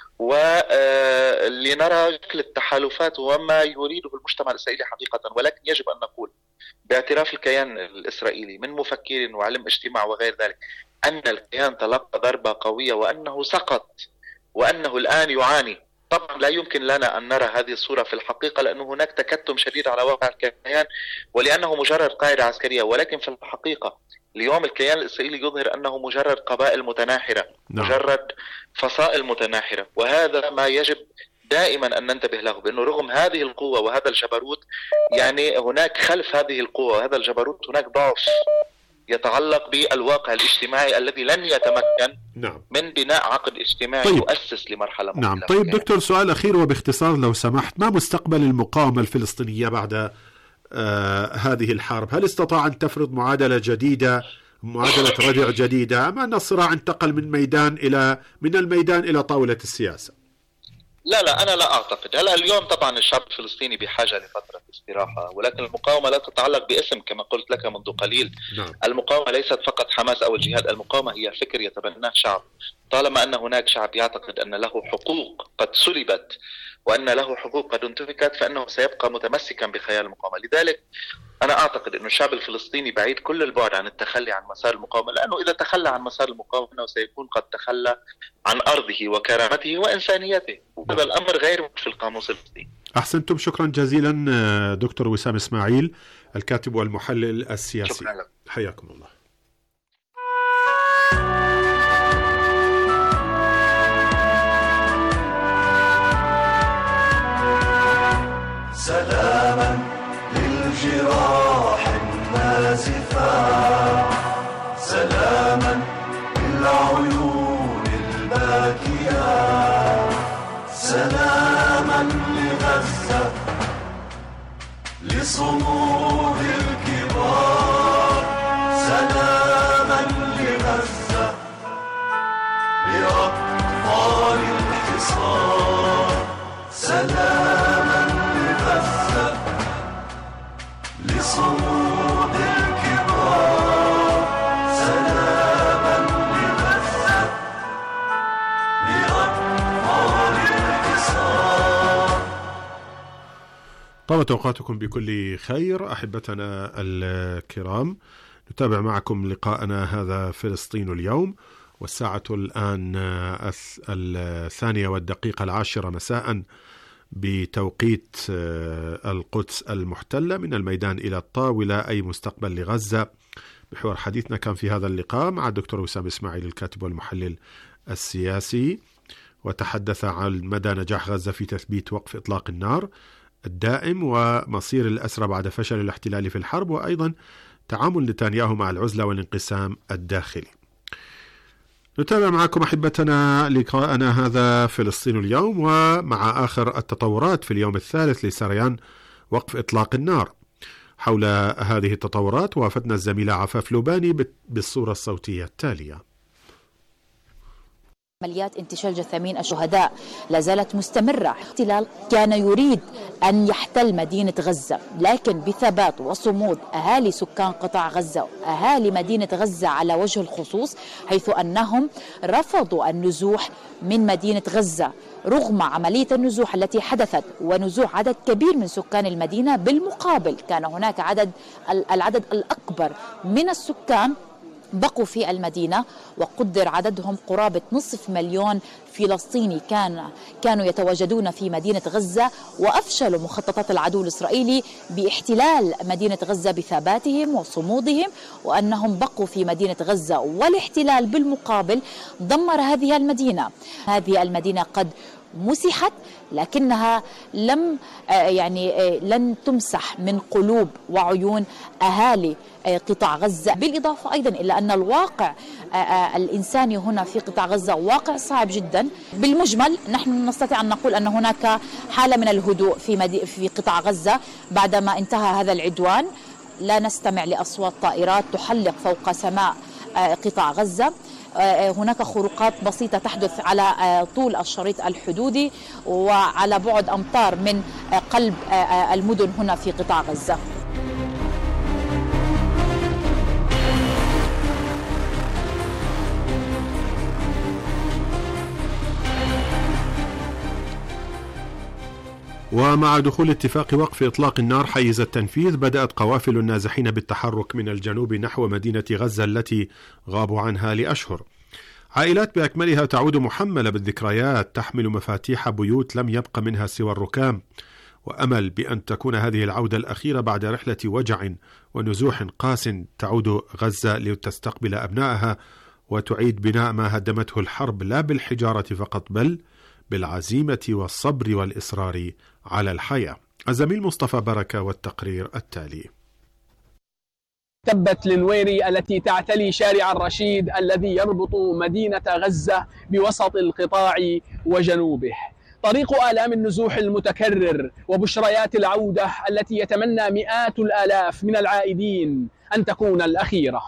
ولنرى شكل التحالفات وما يريده المجتمع الإسرائيلي حقيقة. ولكن يجب أن نقول باعتراف الكيان الإسرائيلي من مفكر وعلم اجتماع وغير ذلك أن الكيان تلقى ضربة قوية وأنه سقط وأنه الآن يعاني. طبعا لا يمكن لنا أن نرى هذه الصورة في الحقيقة، لأن هناك تكتم شديد على واقع الكيان ولأنه مجرد قاعدة عسكرية، ولكن في الحقيقة اليوم الكيان الإسرائيلي يظهر أنه مجرد قبائل متناحرة، نعم. مجرد فصائل متناحرة، وهذا ما يجب دائما أن ننتبه له، بأنه رغم هذه القوة وهذا الجبروت يعني هناك خلف هذه القوة وهذا الجبروت هناك ضعف يتعلق بالواقع الاجتماعي الذي لن يتمكن نعم. من بناء عقد اجتماعي طيب. يؤسس لمرحلة مختلفة. نعم طيب دكتور، سؤال أخير وباختصار لو سمحت، ما مستقبل المقاومة الفلسطينية بعد آه هذه الحرب؟ هل استطاع أن تفرض معادلة جديدة، معادلة ردع جديدة، أم أن الصراع انتقل من ميدان إلى من الميدان إلى طاولة السياسة؟ لا لا أنا لا أعتقد. هلا اليوم طبعا الشعب الفلسطيني بحاجة لفترة استراحة، ولكن المقاومة لا تتعلق باسم كما قلت لك منذ قليل. نعم. المقاومة ليست فقط حماس أو الجهاد، المقاومة هي فكر يتبناه شعب. طالما أن هناك شعب يعتقد أن له حقوق قد سلبت وأن له حقوق قد انتهكت، فإنه سيبقى متمسكا بخيال المقاومة. لذلك أنا أعتقد أن الشعب الفلسطيني بعيد كل البعد عن التخلي عن مسار المقاومة، لأنه إذا تخلى عن مسار المقاومة أنه سيكون قد تخلى عن أرضه وكرامته وإنسانيته، وهذا الأمر غير في القاموس الفلسطيني. أحسنتم، شكرا جزيلا دكتور وسام إسماعيل الكاتب والمحلل السياسي. شكرا لك. حياكم الله. سلاما للجراح النازفة، سلاما للعيون الباكية، سلاما لغزة، لصمود الكبار، سلاما لغزة، لأطفال الحصار، سلاما لغزة، لصمود الكبار، سلاما لغزة، لأطفال الحصار. طابت أوقاتكم بكل خير أحبتنا الكرام، نتابع معكم لقاءنا هذا فلسطين اليوم، والساعة الآن الثانية والدقيقة العاشرة مساء بتوقيت القدس المحتلة، من الميدان إلى الطاولة، أي مستقبل لغزة. محور حديثنا كان في هذا اللقاء مع الدكتور وسام إسماعيل الكاتب والمحلل السياسي، وتحدث عن مدى نجاح غزة في تثبيت وقف إطلاق النار الدائم ومصير الأسرى بعد فشل الاحتلال في الحرب، وأيضا تعامل نتنياهو مع العزلة والانقسام الداخلي. نتابع معكم أحبتنا لقاءنا هذا فلسطين اليوم، ومع آخر التطورات في اليوم الثالث لسريان وقف إطلاق النار. حول هذه التطورات وافدنا الزميلة عفاف لوباني بالصورة الصوتية التالية. عمليات انتشال جثامين الشهداء لا زالت مستمرة. الاحتلال كان يريد أن يحتل مدينة غزة، لكن بثبات وصمود أهالي سكان قطاع غزة، أهالي مدينة غزة على وجه الخصوص، حيث أنهم رفضوا النزوح من مدينة غزة رغم عملية النزوح التي حدثت ونزوح عدد كبير من سكان المدينة. بالمقابل كان هناك عدد العدد الأكبر من السكان بقوا في المدينة، وقدر عددهم قرابة نصف مليون فلسطيني كان كانوا يتواجدون في مدينة غزة، وأفشلوا مخططات العدو الإسرائيلي باحتلال مدينة غزة بثباتهم وصمودهم، وأنهم بقوا في مدينة غزة، والاحتلال بالمقابل دمر هذه المدينة. هذه المدينة قد مسحت، لكنها لم يعني لن تمسح من قلوب وعيون أهالي قطاع غزة. بالإضافة أيضا إلى أن الواقع الإنساني هنا في قطاع غزة واقع صعب جدا. بالمجمل نحن نستطيع أن نقول أن هناك حالة من الهدوء في مدي... في قطاع غزة بعدما انتهى هذا العدوان. لا نستمع لأصوات طائرات تحلق فوق سماء قطاع غزة. هناك خروقات بسيطة تحدث على طول الشريط الحدودي وعلى بعد أمتار من قلب المدن هنا في قطاع غزة. ومع دخول اتفاق وقف إطلاق النار حيز التنفيذ، بدأت قوافل النازحين بالتحرك من الجنوب نحو مدينة غزة التي غابوا عنها لأشهر. عائلات بأكملها تعود محملة بالذكريات، تحمل مفاتيح بيوت لم يبق منها سوى الركام، وأمل بأن تكون هذه العودة الأخيرة بعد رحلة وجع ونزوح قاس تعود غزة لتستقبل أبنائها وتعيد بناء ما هدمته الحرب، لا بالحجارة فقط بل بالعزيمة والصبر والإصرار على الحياة. الزميل مصطفى بركة والتقرير التالي. تبت للنويري التي تعتلي شارع الرشيد الذي يربط مدينة غزة بوسط القطاع وجنوبه. طريق آلام النزوح المتكرر وبشريات العودة التي يتمنى مئات الآلاف من العائدين أن تكون الأخيرة.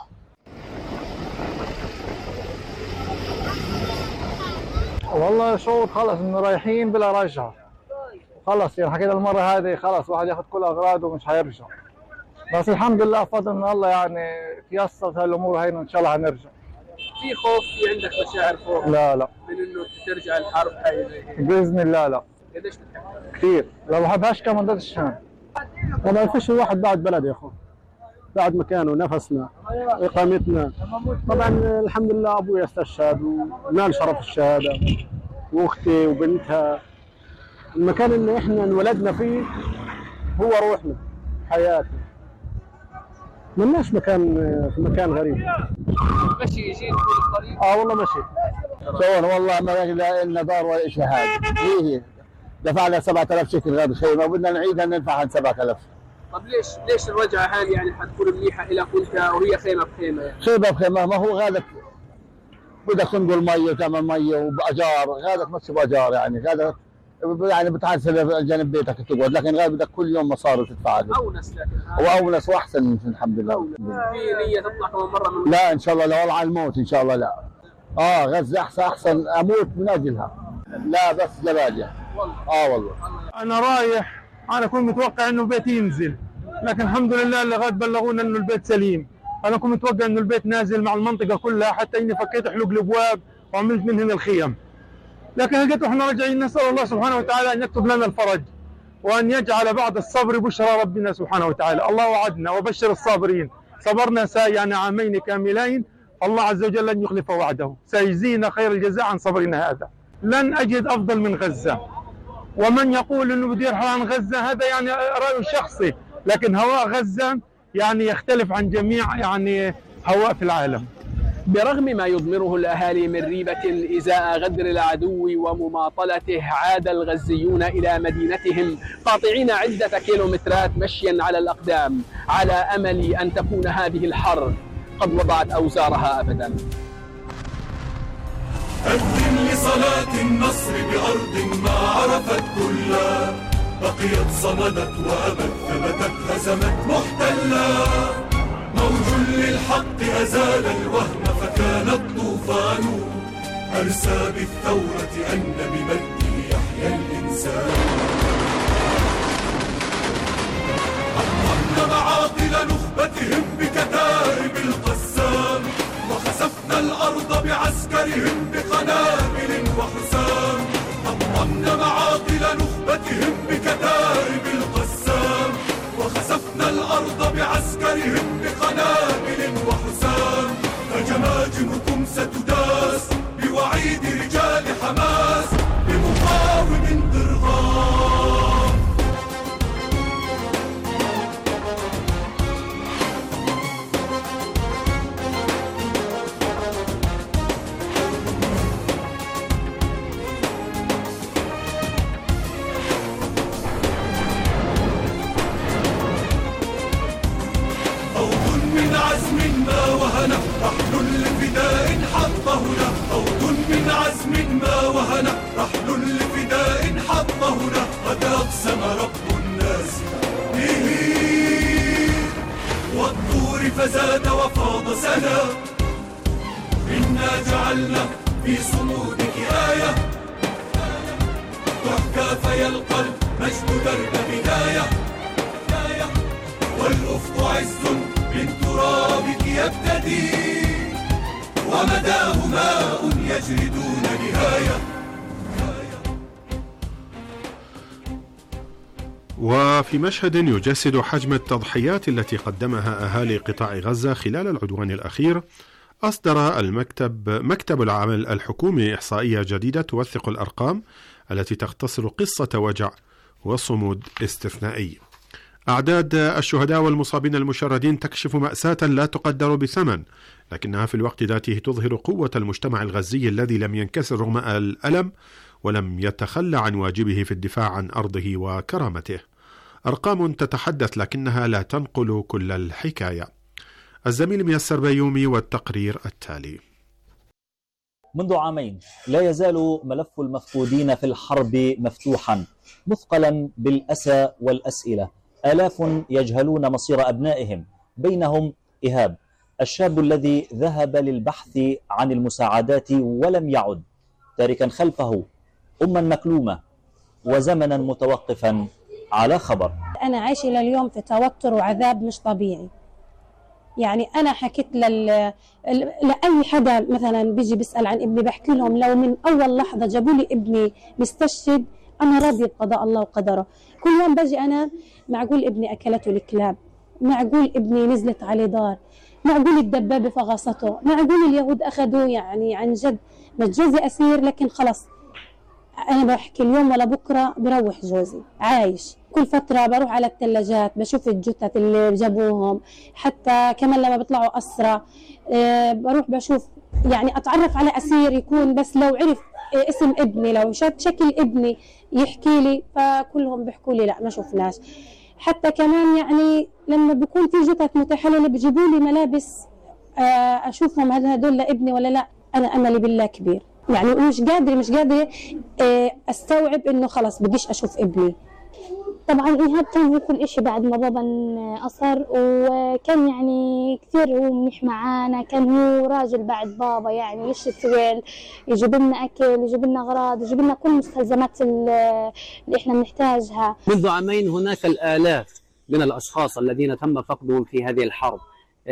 والله شعور خلص انه رايحين بلا رجعه، خلص يعني حكينا المره هذه خلص واحد ياخذ كل اغراضه ومش حيرجع، بس الحمد لله فضل من الله يعني تيسرت هالامور هاي ان شاء الله حنرجع. في خوف، في عندك مشاعر خوف؟ لا لا من انه ترجع الحرب هاي باذن الله. لا قديش بتحبها؟ كثير، لو بحبهاش كمان ضد الشام. ما فيش الواحد بعد بلد يا اخو، بعد مكانه، نفسنا، اقامتنا. طبعا الحمد لله ابوي استشهد ونال شرف الشهاده، واختي وبنتها. المكان اللي احنا انولدنا فيه هو روحنا، حياتنا. ملناش مكان في مكان غريب. مشي يجي طول الطريق؟ اه والله مشي. شلون والله ما لنا دار ولا شيء. هذا هي دفعنا سبعة آلاف شكل غير الخيمه وبدنا نعيدها ندفعها سبعة آلاف. طب ليش ليش الرجعه هذه يعني حتكون منيحه لك انت وهي خيمه بخيمه يعني؟ خيمه بخيمه، ما هو غادك بدك تنقل مي وتعمل مي واجار، غادك ماشي باجار يعني، غادك يعني بتحسن جانب بيتك تقعد، لكن غادك بدك كل يوم مصاري تدفع له. اونس لكن واونس واحسن الحمد لله. في نيه تطلع كمان مره من لا ان شاء الله، لا والله على الموت ان شاء الله. لا اه غزه احسن احسن اموت من اجلها، لا بس جباليا والله. اه والله انا رايح، انا كنت متوقع انه البيت ينزل، لكن الحمد لله اللي غاد بلغونا انه البيت سليم. انا كنت متوقع انه البيت نازل مع المنطقه كلها، حتى اني فكيت حلوق الابواب وعملت منهن الخيم، لكن لقيت احنا راجعين نسال الله سبحانه وتعالى ان يكتب لنا الفرج وان يجعل بعد الصبر بشرى ربنا سبحانه وتعالى. الله وعدنا وبشر الصابرين، صبرنا يعني عامين كاملين، الله عز وجل لن يخلف وعده، سيجزينا خير الجزاء عن صبرنا هذا. لن اجد افضل من غزه، ومن يقول انه بده يرحل عن غزه هذا يعني رايه الشخصي، لكن هواء غزة يعني يختلف عن جميع يعني هواء في العالم. برغم ما يضمره الأهالي من ريبة إزاء غدر العدو ومماطلته، عاد الغزيون إلى مدينتهم قاطعين عدة كيلومترات مشيا على الأقدام، على أمل أن تكون هذه الحرب قد وضعت أوزارها أبدا. أذن لصلاة النصر بأرض ما عرفت كلها، بقيت صمدت وأبت ثبتت هزمت محتلا، موج للحق أزال الوهم فكان الطوفان، أرسى بالثورة أن بمجده يحيا الإنسان. حطمنا معاقل نخبتهم بكتائب القسام، وخسفنا الأرض بعسكرهم بقنابل وحسام. حطمنا معاقل نخبتهم بكتائب القسام، وخسفنا الأرض بعسكرهم بقنابل وحسام. فجماجمكم ستداس بوعيد رجال حماس بمقاوم ضرغام. من عزم ما وهن رحل لفداء حط هنا، فوج من عزم ما وهن رحل لفداء حط هنا. قد أقسم رب الناس به والطور فزاد وفاض سنا، إنا جعلنا في صمودك آية تحكى فيلقى المجد درب بداية والأفق عز من ترابك يبتدي ومداه ماء يجري دون نهاية. وفي مشهد يجسد حجم التضحيات التي قدمها أهالي قطاع غزة خلال العدوان الأخير، أصدر المكتب مكتب العمل الحكومي إحصائية جديدة توثق الأرقام التي تختصر قصة وجع وصمود استثنائي. أعداد الشهداء والمصابين المشردين تكشف مأساة لا تقدر بثمن، لكنها في الوقت ذاته تظهر قوة المجتمع الغزي الذي لم ينكسر رغم الألم ولم يتخلى عن واجبه في الدفاع عن أرضه وكرامته. أرقام تتحدث لكنها لا تنقل كل الحكاية. الزميل ميسر بيومي والتقرير التالي. منذ عامين لا يزال ملف المفقودين في الحرب مفتوحا، مثقلا بالأسى والأسئلة. آلاف يجهلون مصير أبنائهم، بينهم إيهاب الشاب الذي ذهب للبحث عن المساعدات ولم يعد، تاركا خلفه أما مكلومة وزمنا متوقفا على خبر. أنا عايش إلى اليوم في توتر وعذاب مش طبيعي. يعني أنا حكيت لل... لأي حدا مثلا بيجي بيسأل عن ابني، بحكي لهم لو من أول لحظة جابوا لي ابني مستشهد أنا راضية بقضاء الله وقدره. كل يوم باجي أنا معقول ابني أكلته الكلاب، معقول ابني نزلت عليه دار، معقول الدبابة فغصته، معقول اليهود أخذوه. يعني عن جد متجوزي أسير، لكن خلص أنا بحكي اليوم ولا بكرة بروح جوزي عايش. كل فترة بروح على الثلاجات بشوف الجثث اللي جابوهم، حتى كمان لما بيطلعوا أسرى أه بروح بشوف، يعني أتعرف على أسير يكون بس لو عرف اسم ابني، لو شاف شكل ابني يحكي لي، فكلهم بيحكوا لي لا ما شفناش. حتى كمان يعني لما بيكون في جثث متحللة بيجيبوا لي ملابس أه أشوفهم هل هدول لابني ولا لا. أنا أملي بالله كبير، يعني مش قادرة مش قادرة استوعب انه خلص بديش اشوف ابني. طبعا ايهاب كان هو كل اشي بعد ما بابا قصر، وكان يعني كثير هو منيح معانا، كان هو راجل بعد بابا، يعني يشتغل يجيب لنا اكل، يجيب لنا اغراض، يجيب لنا كل المستلزمات اللي احنا بنحتاجها. منذ عامين هناك الالاف من الاشخاص الذين تم فقدهم في هذه الحرب،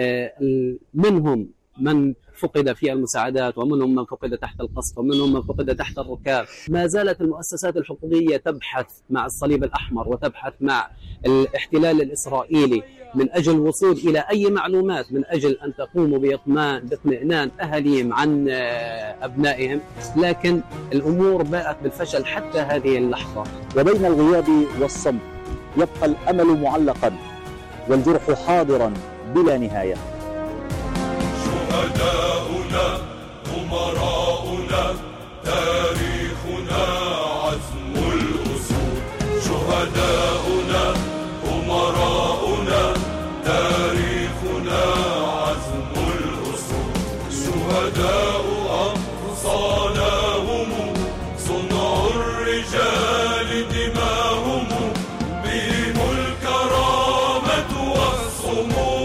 منهم من فقد في المساعدات، ومنهم من فقد تحت القصف، ومنهم من فقد تحت الركاب. ما زالت المؤسسات الحقوقية تبحث مع الصليب الأحمر وتبحث مع الاحتلال الإسرائيلي من أجل الوصول إلى أي معلومات، من أجل أن تقوموا باطمئنان أهليهم عن أبنائهم، لكن الأمور باءت بالفشل حتى هذه اللحظة. وبين الغياب والصمت يبقى الأمل معلقا والجرح حاضرا بلا نهاية. شهداؤنا أمراؤنا تاريخنا عزم الأسود، شهداؤنا أمراؤنا تاريخنا عزم الأسود، شهداء أقصانا هم صنع الرجال دماهم، بهم الكرامة والصمود.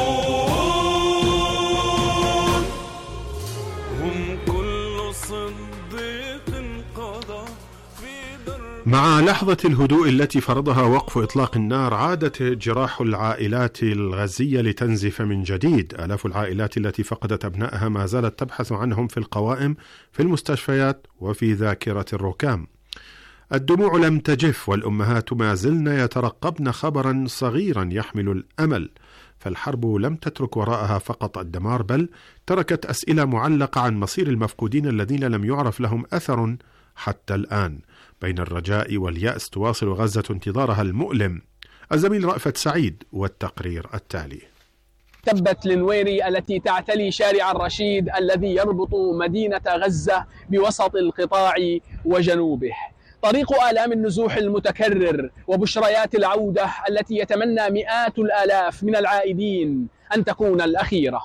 مع لحظة الهدوء التي فرضها وقف إطلاق النار، عادت جراح العائلات الغزية لتنزف من جديد. آلاف العائلات التي فقدت أبنائها ما زالت تبحث عنهم في القوائم، في المستشفيات، وفي ذاكرة الركام. الدموع لم تجف، والأمهات ما زلن يترقبن خبرا صغيرا يحمل الأمل. فالحرب لم تترك وراءها فقط الدمار، بل تركت أسئلة معلقة عن مصير المفقودين الذين لم يعرف لهم أثر حتى الآن. بين الرجاء واليأس تواصل غزة انتظارها المؤلم. الزميل رأفت سعيد والتقرير التالي. تبت لنويري التي تعتلي شارع الرشيد الذي يربط مدينة غزة بوسط القطاع وجنوبه. طريق آلام النزوح المتكرر وبشريات العودة التي يتمنى مئات الآلاف من العائدين أن تكون الأخيرة.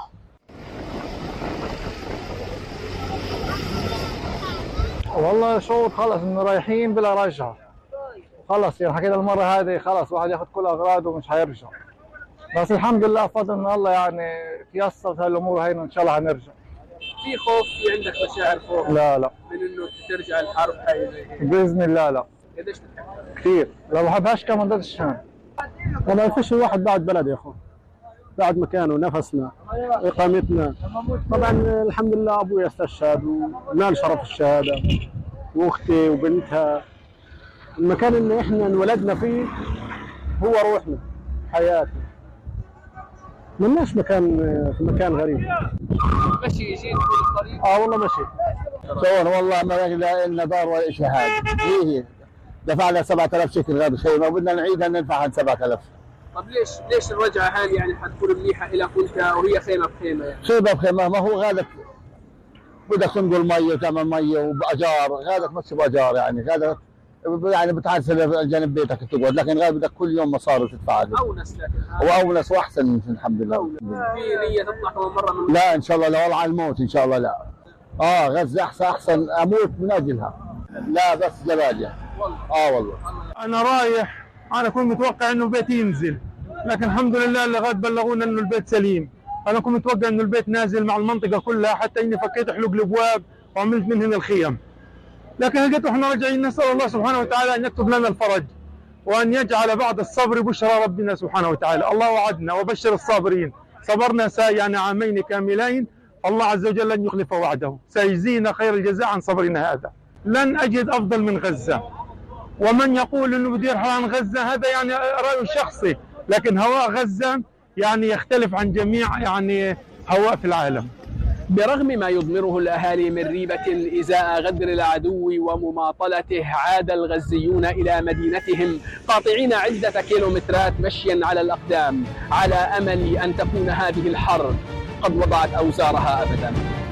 والله شعور خلص انه رايحين بلا رجعه، خلص يعني حكينا المره هذه خلص واحد ياخذ كل اغراضه ومش حيرجع، بس الحمد لله فضل من الله يعني تيسرت هالامور هينا ان شاء الله حنرجع. في خوف، في عندك مشاعر خوف؟ لا لا من انه ترجع الحرب هاي باذن الله لا. قديش بتحبها؟ كثير، لو بحبهاش كمان ضد الشام. ما بيعرفش الواحد بعد بلد يا اخو، بعد مكانه، نفسنا، اقامتنا. طبعا الحمد لله ابوي استشهد ونال شرف الشهاده، واختي وبنتها. المكان اللي احنا انولدنا فيه هو روحنا، حياتنا. ملناش مكان في مكان غريب. مشي يجي طول الطريق؟ اه والله مشي. صور والله ما لنا دار ولا شيء. هذا هي دفعنا سبعة آلاف شيكل غير خيمه وبدنا نعيدها ندفع عن سبعة آلاف. طب ليش ليش الرجعه هذه يعني حتكون منيحه الى كنت وهي خيمه بخيمه يعني؟ خيمه بخيمه، ما هو غادك بدك تنقل مي وتعمل مي وباجار، غادك ماشي باجار يعني، غادك يعني بتعرف جانب بيتك تقعد، لكن غير بدك كل يوم مصاري تدفع له. اونس لكن واونس واحسن الحمد لله. في نيه تطلع كمان مره من لا ان شاء الله، لا والله على الموت ان شاء الله. لا اه غزه احسن احسن اموت من اجلها، لا بس جباليا. اه والله انا رايح، انا كنت متوقع انه البيت ينزل، لكن الحمد لله لغايه بلغونا انه البيت سليم. انا كنت متوقع انه البيت نازل مع المنطقه كلها، حتى اني فكيت حلوق الابواب وعملت منهن الخيم، لكن لقيته احنا راجعين. نسال الله سبحانه وتعالى ان يكتب لنا الفرج وان يجعل بعد الصبر بشرى ربنا سبحانه وتعالى. الله وعدنا وبشر الصابرين، صبرنا سايعنا عامين كاملين، الله عز وجل لن يخلف وعده، سيجزينا خير الجزاء عن صبرنا هذا. لن اجد افضل من غزه، ومن يقول انه بده يرحل عن غزه هذا يعني راي شخصي، لكن هواء غزه يعني يختلف عن جميع يعني هواء في العالم. برغم ما يضمره الأهالي من ريبة إزاء غدر العدو ومماطلته، عاد الغزيون إلى مدينتهم قاطعين عدة كيلومترات مشيا على الأقدام، على أمل أن تكون هذه الحرب قد وضعت أوزارها أبدا.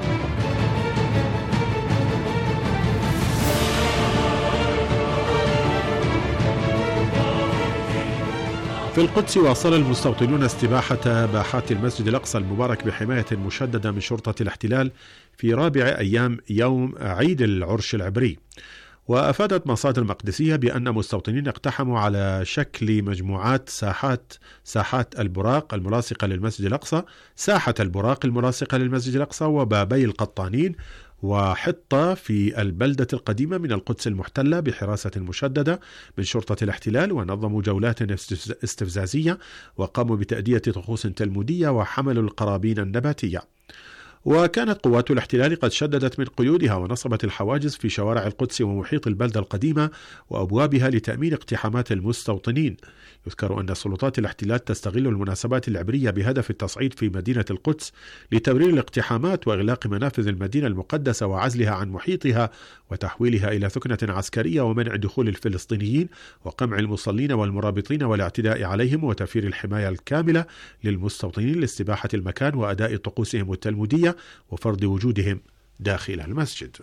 في القدس واصل المستوطنون استباحة باحات المسجد الأقصى المبارك بحماية مشددة من شرطة الاحتلال في رابع أيام يوم عيد العرش العبري. وأفادت مصادر مقدسية بأن مستوطنين اقتحموا على شكل مجموعات ساحات ساحات البراق الملاصقة للمسجد الأقصى، ساحة البراق الملاصقة للمسجد الأقصى، وبابي القطانين وحطة في البلدة القديمة من القدس المحتلة بحراسة مشددة من شرطة الاحتلال، ونظموا جولات استفزازية وقاموا بتأدية طقوس تلمودية وحملوا القرابين النباتية. وكانت قوات الاحتلال قد شددت من قيودها ونصبت الحواجز في شوارع القدس ومحيط البلدة القديمة وأبوابها لتأمين اقتحامات المستوطنين. يذكر أن سلطات الاحتلال تستغل المناسبات العبرية بهدف التصعيد في مدينة القدس لتبرير الاقتحامات وإغلاق منافذ المدينة المقدسة وعزلها عن محيطها وتحويلها إلى ثكنة عسكرية ومنع دخول الفلسطينيين وقمع المصلين والمرابطين والاعتداء عليهم وتوفير الحماية الكاملة للمستوطنين لاستباحة المكان وأداء طقوسهم التلمودية وفرض وجودهم داخل المسجد.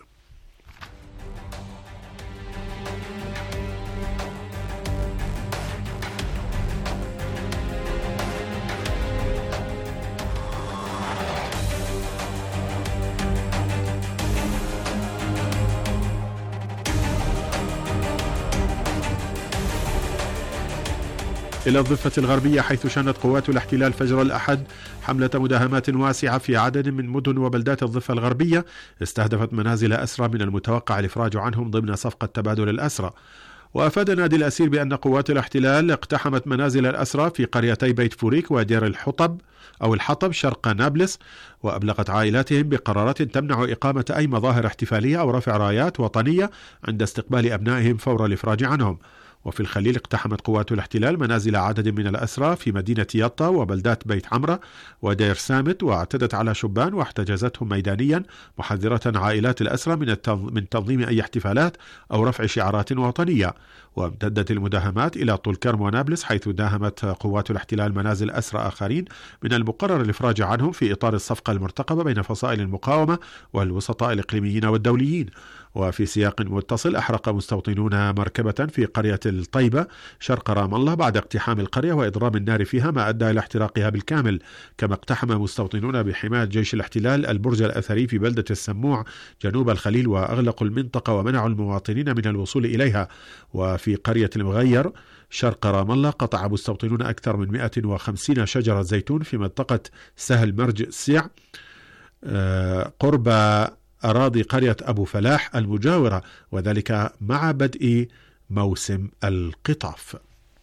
إلى الضفة الغربية، حيث شنت قوات الاحتلال فجر الأحد حملة مداهمات واسعة في عدد من مدن وبلدات الضفة الغربية استهدفت منازل أسرى من المتوقع الإفراج عنهم ضمن صفقة تبادل الأسرى. وأفاد نادي الأسير بأن قوات الاحتلال اقتحمت منازل الأسرى في قريتي بيت فوريك ودير الحطب أو الحطب شرق نابلس، وأبلغت عائلاتهم بقرارات تمنع إقامة أي مظاهر احتفالية أو رفع رايات وطنية عند استقبال أبنائهم فور الإفراج عنهم. وفي الخليل اقتحمت قوات الاحتلال منازل عدد من الأسرى في مدينة يطا وبلدات بيت عمرة ودير سامت، واعتدت على شبان واحتجزتهم ميدانيا، محذرة عائلات الأسرى من من تنظيم أي احتفالات أو رفع شعارات وطنية. وامتدت المداهمات إلى طول كرم ونابلس، حيث داهمت قوات الاحتلال منازل أسرى آخرين من المقرر الإفراج عنهم في إطار الصفقة المرتقبة بين فصائل المقاومة والوسطاء الإقليميين والدوليين. وفي سياق متصل، أحرق مستوطنون مركبة في قرية الطيبة شرق رام الله بعد اقتحام القرية وإضرام النار فيها، ما أدى إلى احتراقها بالكامل. كما اقتحم مستوطنون بحماية جيش الاحتلال البرج الأثري في بلدة السموع جنوب الخليل وأغلقوا المنطقة ومنعوا المواطنين من الوصول إليها. وفي قرية المغير شرق رام الله قطع مستوطنون أكثر من مئة وخمسين شجرة زيتون في منطقة سهل مرج سيع قرب أراضي قرية أبو فلاح المجاورة، وذلك مع بدء موسم القطاف.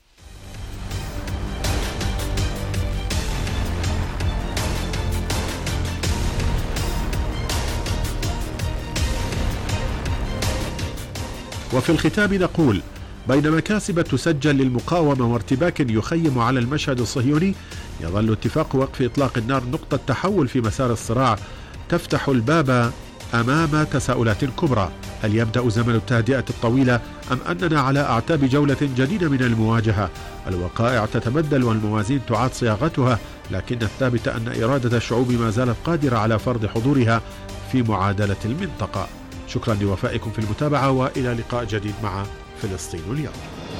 وفي الختام نقول: بين مكاسب تسجل للمقاومة وارتباك يخيم على المشهد الصهيوني، يظل اتفاق وقف إطلاق النار نقطة تحول في مسار الصراع تفتح الباب أمام تساؤلات كبرى. هل يبدأ زمن التهدئة الطويلة أم أننا على أعتاب جولة جديدة من المواجهة؟ الوقائع تتبدل والموازين تعاد صياغتها، لكن الثابت أن إرادة الشعوب ما زالت قادرة على فرض حضورها في معادلة المنطقة. شكرا لوفائكم في المتابعة، وإلى لقاء جديد مع فلسطين اليوم.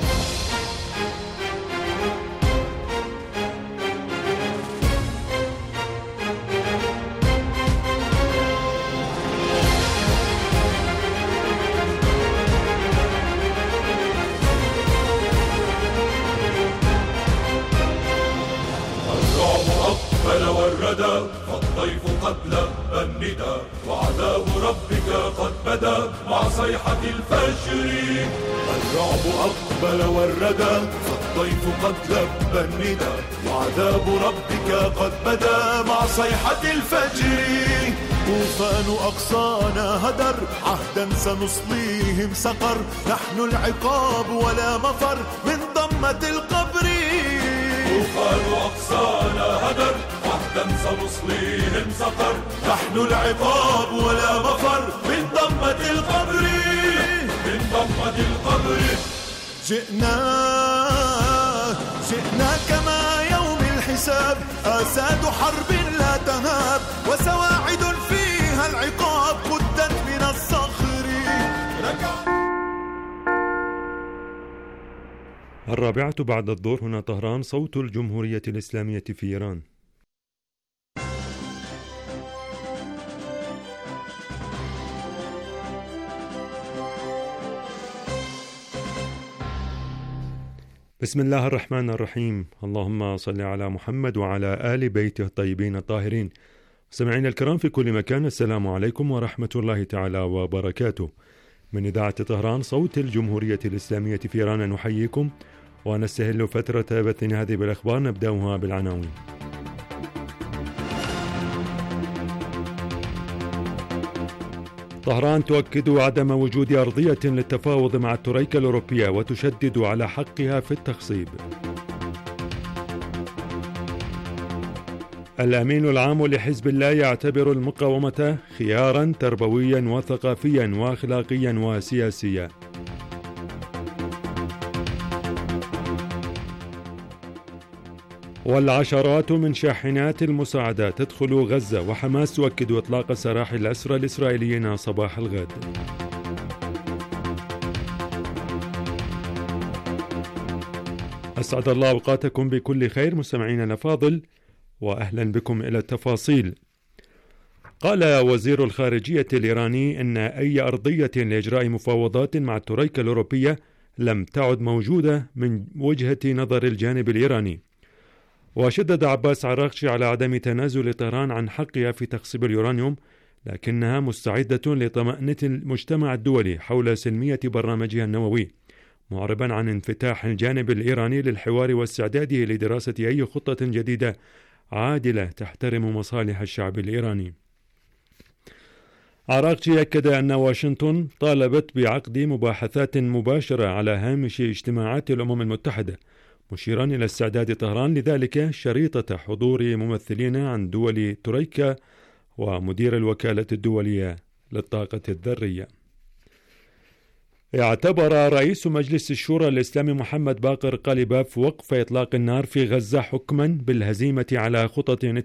فالضيف قد لبى الندى وعذاب ربك قد بدا مع صيحة الفجر. الرعب أقبل والردى فالضيف قد لبى الندى وعذاب ربك قد بدا مع صيحة الفجر. طوفان أقصانا هدر عهدا سنصليهم سقر، نحن العقاب ولا مفر من ضمة القبر. طوفان أقصانا هدر عهدا سنصليهم سقر، نحن العقاب ولا مفر من ضمة القبر. من ضمة القبر جئنا جئنا كما يوم الحساب، آساد حرب لا تهاب وسواعد فيها العقاب قدت من الصخر. الرابعة بعد الظهر، هنا طهران، صوت الجمهورية الإسلامية في إيران. بسم الله الرحمن الرحيم. اللهم صل على محمد وعلى آل بيته الطيبين الطاهرين. سمعينا الكرام في كل مكان، السلام عليكم ورحمة الله تعالى وبركاته. من إذاعة طهران صوت الجمهورية الإسلامية في إيران نحييكم ونستهل فترة بثنا هذه بالأخبار، نبدأها بالعناوين. طهران تؤكد عدم وجود أرضية للتفاوض مع الترويكا الأوروبية وتشدد على حقها في التخصيب. الأمين العام لحزب الله يعتبر المقاومة خيارا تربويا وثقافيا وأخلاقيا وسياسيا. والعشرات من شاحنات المساعدات تدخل غزة، وحماس تؤكد إطلاق سراح الأسرى الإسرائيليين صباح الغد. أسعد الله أوقاتكم بكل خير مستمعينا الأفاضل، وأهلا بكم إلى التفاصيل. قال وزير الخارجية الإيراني أن أي أرضية لإجراء مفاوضات مع الترويكا الأوروبية لم تعد موجودة من وجهة نظر الجانب الإيراني. وشدد عباس عراقشي على عدم تنازل طهران عن حقها في تخصيب اليورانيوم، لكنها مستعدة لطمأنة المجتمع الدولي حول سلمية برنامجها النووي، معربا عن انفتاح الجانب الإيراني للحوار واستعداده لدراسة أي خطة جديدة عادلة تحترم مصالح الشعب الإيراني. عراقشي أكد أن واشنطن طالبت بعقد مباحثات مباشرة على هامش اجتماعات الأمم المتحدة، مشيرا إلى استعداد طهران لذلك شريطة حضور ممثلين عن دول ترويكا ومدير الوكالة الدولية للطاقة الذرية. اعتبر رئيس مجلس الشورى الإسلامي محمد باقر قالباف وقف إطلاق النار في غزة حكما بالهزيمة على خطط